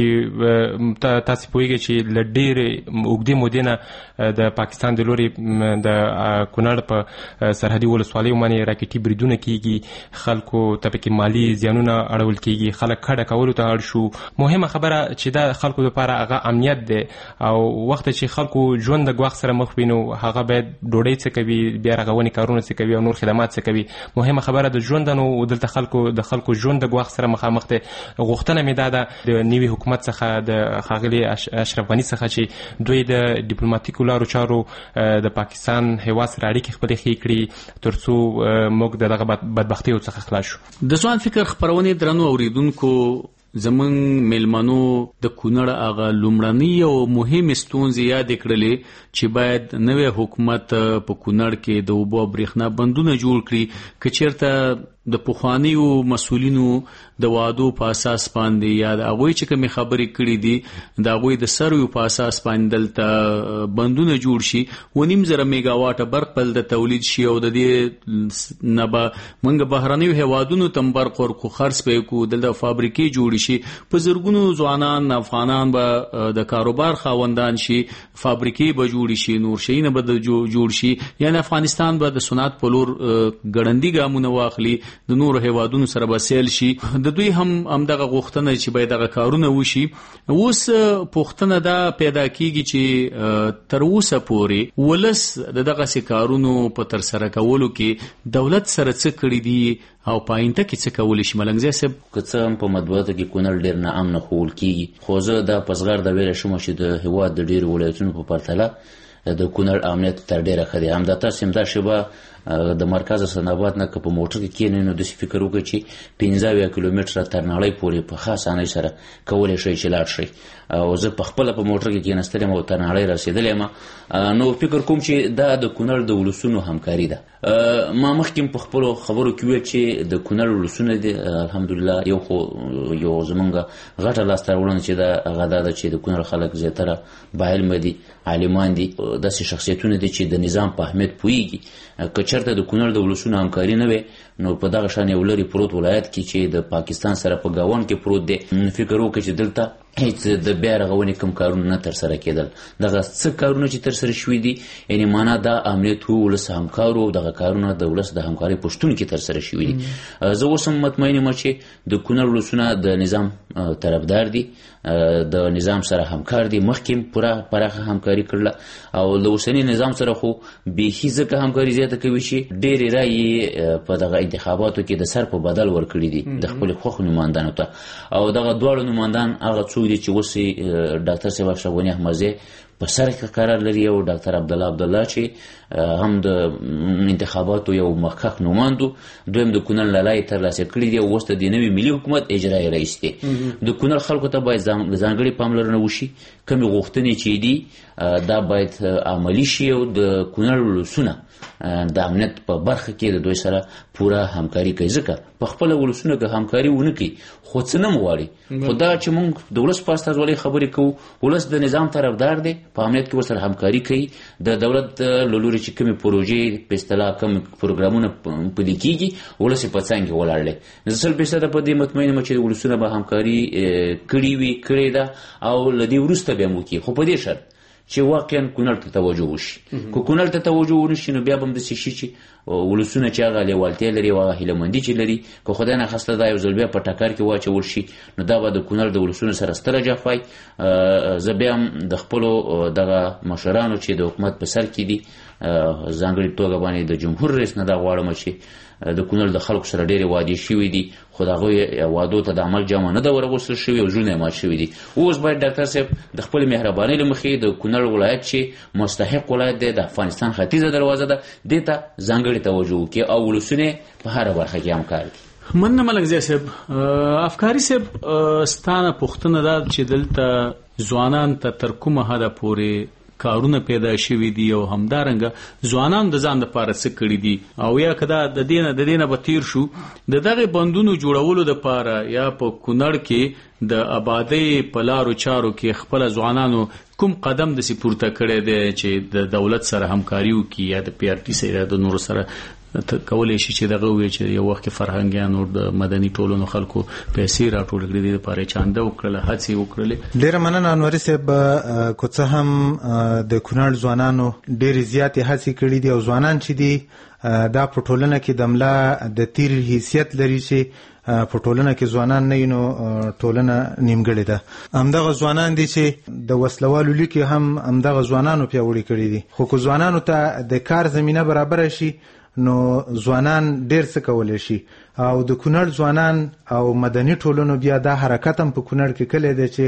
چې تاسې پوهېږئ چې له ډېرې اوږدې مودې نه د پاکستان د لورې د کونړ په سرحدي ولسوالیو باندې راکټي بریدونه کېږي خلکو ته پکې مالي زیانونه اړول کېږي خلک کډه کولو ته اړ شو مهمه خبره چې دا خلکو لپاره هغه امنیت دی او وخت چې خلکو ژوند د ګواښ سره مخ وي نو هغه باید ډوډۍ څه کوي بیا رغونې کارونه څه کوي او نور خدمات څه کوي مهمه خبره د ژوند نو دلته د خلکو ژوند د ګواښ سره مخامخ دی غوښتنه مې دا ده د نوي حکومت څخه د ښاغلي اشرف غني څخه چې دوی د ډیپلوماټیکو لارو چارو د پاکستان هیواد سره اړیکې خپلې ښې کړي تر څو موږ د دغه بدبختیو څخه خلاص شو د ځوان فکر خپرونې درنو اوریدونکو زمون میلمنو د کونړ هغه لومړنۍ او مهمې ستونزې یادې کړلې چې باید نوې حکومت په کونړ کې د اوبو برېښنا بندونه جوړ کړي که چېرته د پخوانیو مسؤلینو د وعدو په اساس باندې یا د هغوی چې کومې خبرې کړي دي د هغوی د سرویو په اساس باندې دلته بندونه جوړ شي 9.5 میگاواټه برق بل د تولید شي او د دې نه به موږ بهرنیو هیوادونو ته برق ورکو خرڅ به کړو دلته فابریکې جوړې شي په زرګونو ځوانان افغانان به د کاروبار خاوندان شي فابریکې به جوړې شي نور شیونه به جوړ شي یعنی افغانستان به د صنعت په لور ګړندي ګامونه واخلي د نورو هیوادونو سره به سیل شي د دوی هم همدغه غوښتنه چې باید دغه کارونه وشي اوس پوښتنه دا پیدا کیږي چې تر اوسه پورې ولس دغسې کارونو په ترسره کولو کې دولت سره څه کړي دي او پاینده کې څه کولی شي ملنګزی صاحب که څه هم په مطبوعاتو کې کونړ ډېر ناامنه ښوول کېږي خو زه دا په زغر د ویلی شم چې د هېواد د ډېرو ولایتونو په پرتله د کونړ امنیت تر ډېره ښه دی همدا تاسې هم دا شیبه د مرکز حسن آباد نه که په موټر کې کېنئ نو داسې فکر وکړئ چې 15 کیلومتره تر نړۍ پورې په ښه اسانۍ سره کولی شئ چې لاړ شئ او زه په خپله په موټر کې کېناستلی یم او تر نړۍ رسېدلی یم نو فکر کوم چې دا د کونړ د ولسونو همکاري ده ما مخکې په خپلو خبرو کې ویل چې د کونړ ولسونه دي الحمدلله یو خو یو زمونږ غټه لاسته راوړنه چې ده هغه دا ده چې د کونړ خلک زیاتره باعلمه دي عالمان دي داسې شخصیتونه دي چې د نظام په اهمیت پوهېږي که چېرته د کونړ د ولسونو همکاري نه وي نو په دغه شان یو لرې پروت ولایت کې چې د پاکستان سره په ګاونډ کې پروت دی فکر وکړئ چې دلته هیڅ د بیا رغونې کوم کارونه نه ترسره کېدل دغه څه کارونه چې ترسره شوي دي یعنې معنا دا امنیت و ولس همکارو دغه کارونه د ولس د همکارۍ په شتون کې ترسره شوي دي زه اوس هم مطمئن یم چې د کونړ ولسونه د نظام طرفدار دي د نظام سره همکار دي مخکې پوره پراخه همکاري کړله او له اوسني نظام سره خو بیخي ځکه همکاري زیاته کوي چې ډېرې رایې په دغه انتخاباتو کې د سر په بدل ورکړي دي د خپلې خوښو نمایندانو ته او دغه دواړو نمایندان هغه څوک دي چې اوس ډاکټر صاحب اشرف غني احمدزی په سر کې قرار لري او ډاکټر عبدالله چې هم د انتخاباتو یو مخکښ نوماندو، دویم د کونړ له لارې ترلاسه کړي دي او اوس د نوي ملي حکومت اجرایي رئیس دی. د کونړ خلکو ته باید ځانګړې پاملرنه وشي، کومې غوښتنې چې دي دا باید عملي شي او د کونړ ولسونه د امنیت په برخه کې د دوی سره پوره همکاري کوي، ځکه په خپله ولسونه که همکاري ونه کړي خو څه نه غواړي. خو دا چې موږ د ولس په استازولۍ خبرې کوو، ولس د نظام طرفدار دی، په امنیت کې ورسره همکاري کوي، د دولت له لوري چې کومې پروژې په اصطلاح کوم پروګرامونه پلي کېږي ولس یې په څنګ کې ولاړ دی. زه 100% په دې مطمئن یم چې ولسونه به همکاري کړې وي، کړې ده او له دې وروسته به هم وکړي، خو په دې شرط چې واقعا کونړ ته توجه وشي. که کونړ ته توجه ونشي نو بیا به هم داسې شي چې ولسونه چې هغه لیوالتیا لري او هغه هیلهمندي چې لري که خدای ناخواسته دا یو ځل بیا په ټکر کې واچول شي نو دا به د کونړ د ولسونو سره ستره جفای. زه بیا هم د خپلو دغه مشرانو چې د حکومت په سر کې دي ځانګړې توګه باندې د جمهور رئیس نه دا غواړم چې د کونړ د خلکو سره ډېرې وعدې شوي دي، خو د هغوی وعدو ته د عمل جامه نه ده ورغوستل شوې او زړونه یې مات شوي دي. اوس باید ډاکټر صاحب د خپلې مهربانۍ له مخې د کونړ ولایت چې مستحق ولایت دی، د افغانستان ختیځه دروازه ده، دې ته ځانګړې توجه وکړي او ولسونه په هره برخه کې همکار کړي. مننه ملنګزی صاحب. افکاري صاحب ستانه پوښتنه ده چې دلته ځوانان ته تر کومه حده پورې کارونه پیدا شوي دي او همدارنګه ځوانان د ځان لپاره څه کړي دي او یا کدا د دینه به تیر شو د دغه بندونو جوړولو لپاره یا په کونړ کې د آبادی په لارو چارو کې خپل ځوانانو کوم قدم د سپورته کړي دي چې د دولت سره همکاري وکړي یا د پی آر ټي سره د نور سره کولای شي چې دغه وی چې یو وخت فرهنګیان او د مدني ټولنو خلکو پیسې راټول کړي دي لپاره چانده وکړه هڅې وکړلې. ډیر مننه انوري صاحب. کوڅه هم د کونړ ځوانانو ډیر زیاتې هڅې کړي دي او ځوانان چې دي دا په ټولنه کې د ملا د تیر حیثیت لري چې په ټولنه کې ځوانان نه نو ټولنه نیمګړې ده. همدغه ځوانان دي چې د وسلوالو لیکي هم همدغه ځوانانو پیاوړي کړي دي، خو که ځوانانو ته د کار زمینه برابر شي نو ځوانان ډیر څه کولی شي. او د کونړ ځوانان او مدني ټولنو بیا دا حرکت هم په کونړ کې کلی دی چې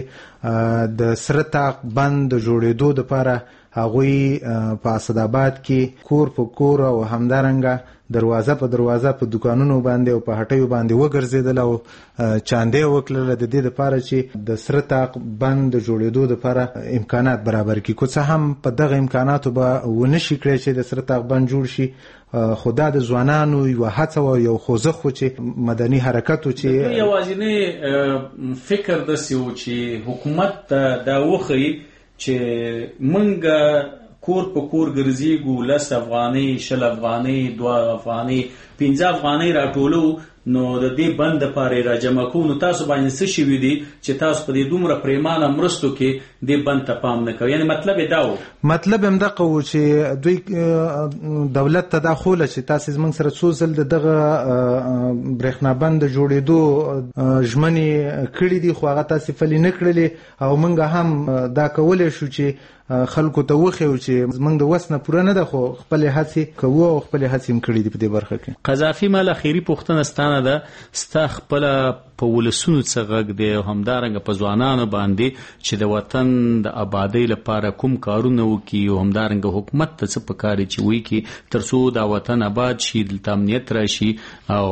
د سره طاق بند د جوړېدو دپاره هغوی په اسداباد کې کور په کور او همدارنګه دروازه په دروازه په دکانونو باندې او په هټیو باندې وګرځېدل او چاندې وکړل د دې لپاره چې د سره طاق بند د جوړېدو لپاره امکانات برابر کړي. که څه هم په دغه امکاناتو به ونه شي کړی چې د سره طاق بند جوړ شي، خو دا د ځوانانو یوه هڅه او یو خوځښت و چې مدني حرکت و چې یوازینی فکر داسې و چې حکومت ته دا وښیي چې موږ کور په کور ګرځېږو 10 افغانۍ 20 افغانۍ 2 افغانۍ 15 افغانۍ راټولو نو د دې بند لپاره را جمع کوو، نو تاسو باندې څه شوي دي چې تاسو په دې دومره پریمانه مرستو کې دې بند ته پام نه کوئ؟ یعنی مطلب یې دا و، مطلب هم دغه و چې دوی دولت ته دا خوله چې تاسو زموږ سره څو ځل دغه برېښنا بند د جوړېدو ژمنې کړي دي، خو هغه تاسو فلې نه کړلې او موږ هم دا کولی شو چې خلکو ته وښیو چې موږ د وس نه پوره نه ده، خو خپلې هڅې کوو او خپلې هڅې هم کړي دي په دې برخه کې. قذافي مال اخیری پوښتنه ستانه ده، ستا خپله په ولسونو څه غږ دی او همدارنګه په ځوانانو باندې چې د وطن د آبادۍ لپاره کوم کارونه وکړي او همدارنګه حکومت ته څه پکار دي چې وکړي تر څو دا وطن آباد شي، دلته امنیت راشي او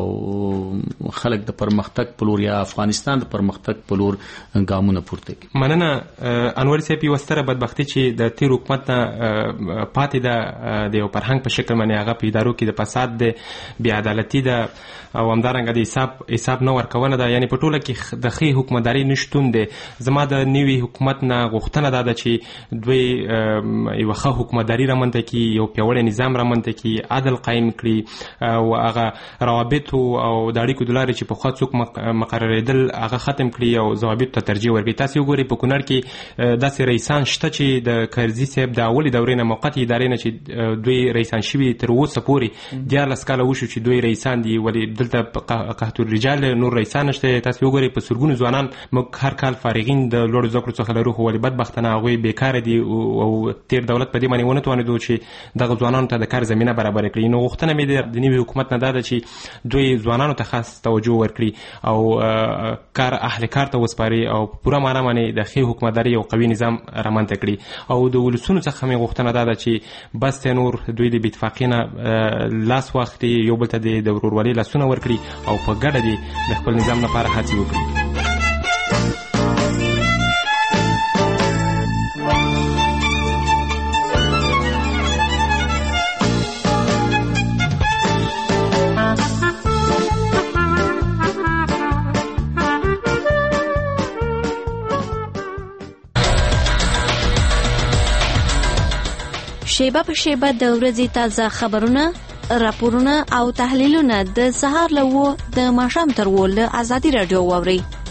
خلک د پرمختګ په لور یا افغانستان د پرمختګ په لور ګامونه پورته کړي. مننه انور صاحب. یوه ستره بدبختي چې د تیر حکومت نه پاتې ده د یو فرهنګ په شکل باندې هغه په ادارو کې د فساد ده، بې عدالتي ده او همدارنګه د حساب نه ورکونه ده. یعنی په ټوله کې د ښې حکومتداري نشتون دی. زما د نوي حکومت نه غوښتنه دا ده چې دوی یوه ښه حکومتداري رامنځته کړي، یو پیاوړی نظام رامنځته کړي، عدل قایم کړي او هغه روابطو او د اړیکو د لارې چې پخوا څوک مقررېدل هغه ختم کړي او ضوابطو ته ترجیح ورکړي. تاسې وګورئ په کونړ کې داسې رئیسان شته چې د کرزي صاحب د اولې دورې نه موقتې ادارې نه چې دوی رئیسان شوي تر اوسه پورې 14 کاله وشو چې دوی رئیسان دي ولې دلته قحط الرجال نور رئیسان نشته تاسو وګورئ په سرګونو ځوانان موږ هر کال فارغین د لوړو زده کړو څخه لرو خو ولې بدبختانه هغوی بیکاره دي او تیر دولت په دې باندې ونه توانېدو چې دغه ځوانانو ته د کار زمینه برابر کړي. نو غوښتنه مې د نوي حکومت نه دا ده چې دوی ځوانانو ته خاص توجه ورکړي او کار اهل کار ته وسپاري او پوره معنا باندې د ښې حکومتداري او قوي نظام رامنځته کړي. او د ولسونو څخه مې غوښتنه دا ده چې بس نور دوی د بې اتفاقۍ نه لاس واخلي، یو بل ته د ورورولۍ لاسونه ورکړي او په ګډه دې د خپل نظام لپاره هڅې وکړي. شیبه په شیبه د ورځې تازه خبرونه، راپورونه او تحلیلونه د سهار له 9 د ماښام تر 10 له آزادي رادیو واورئ.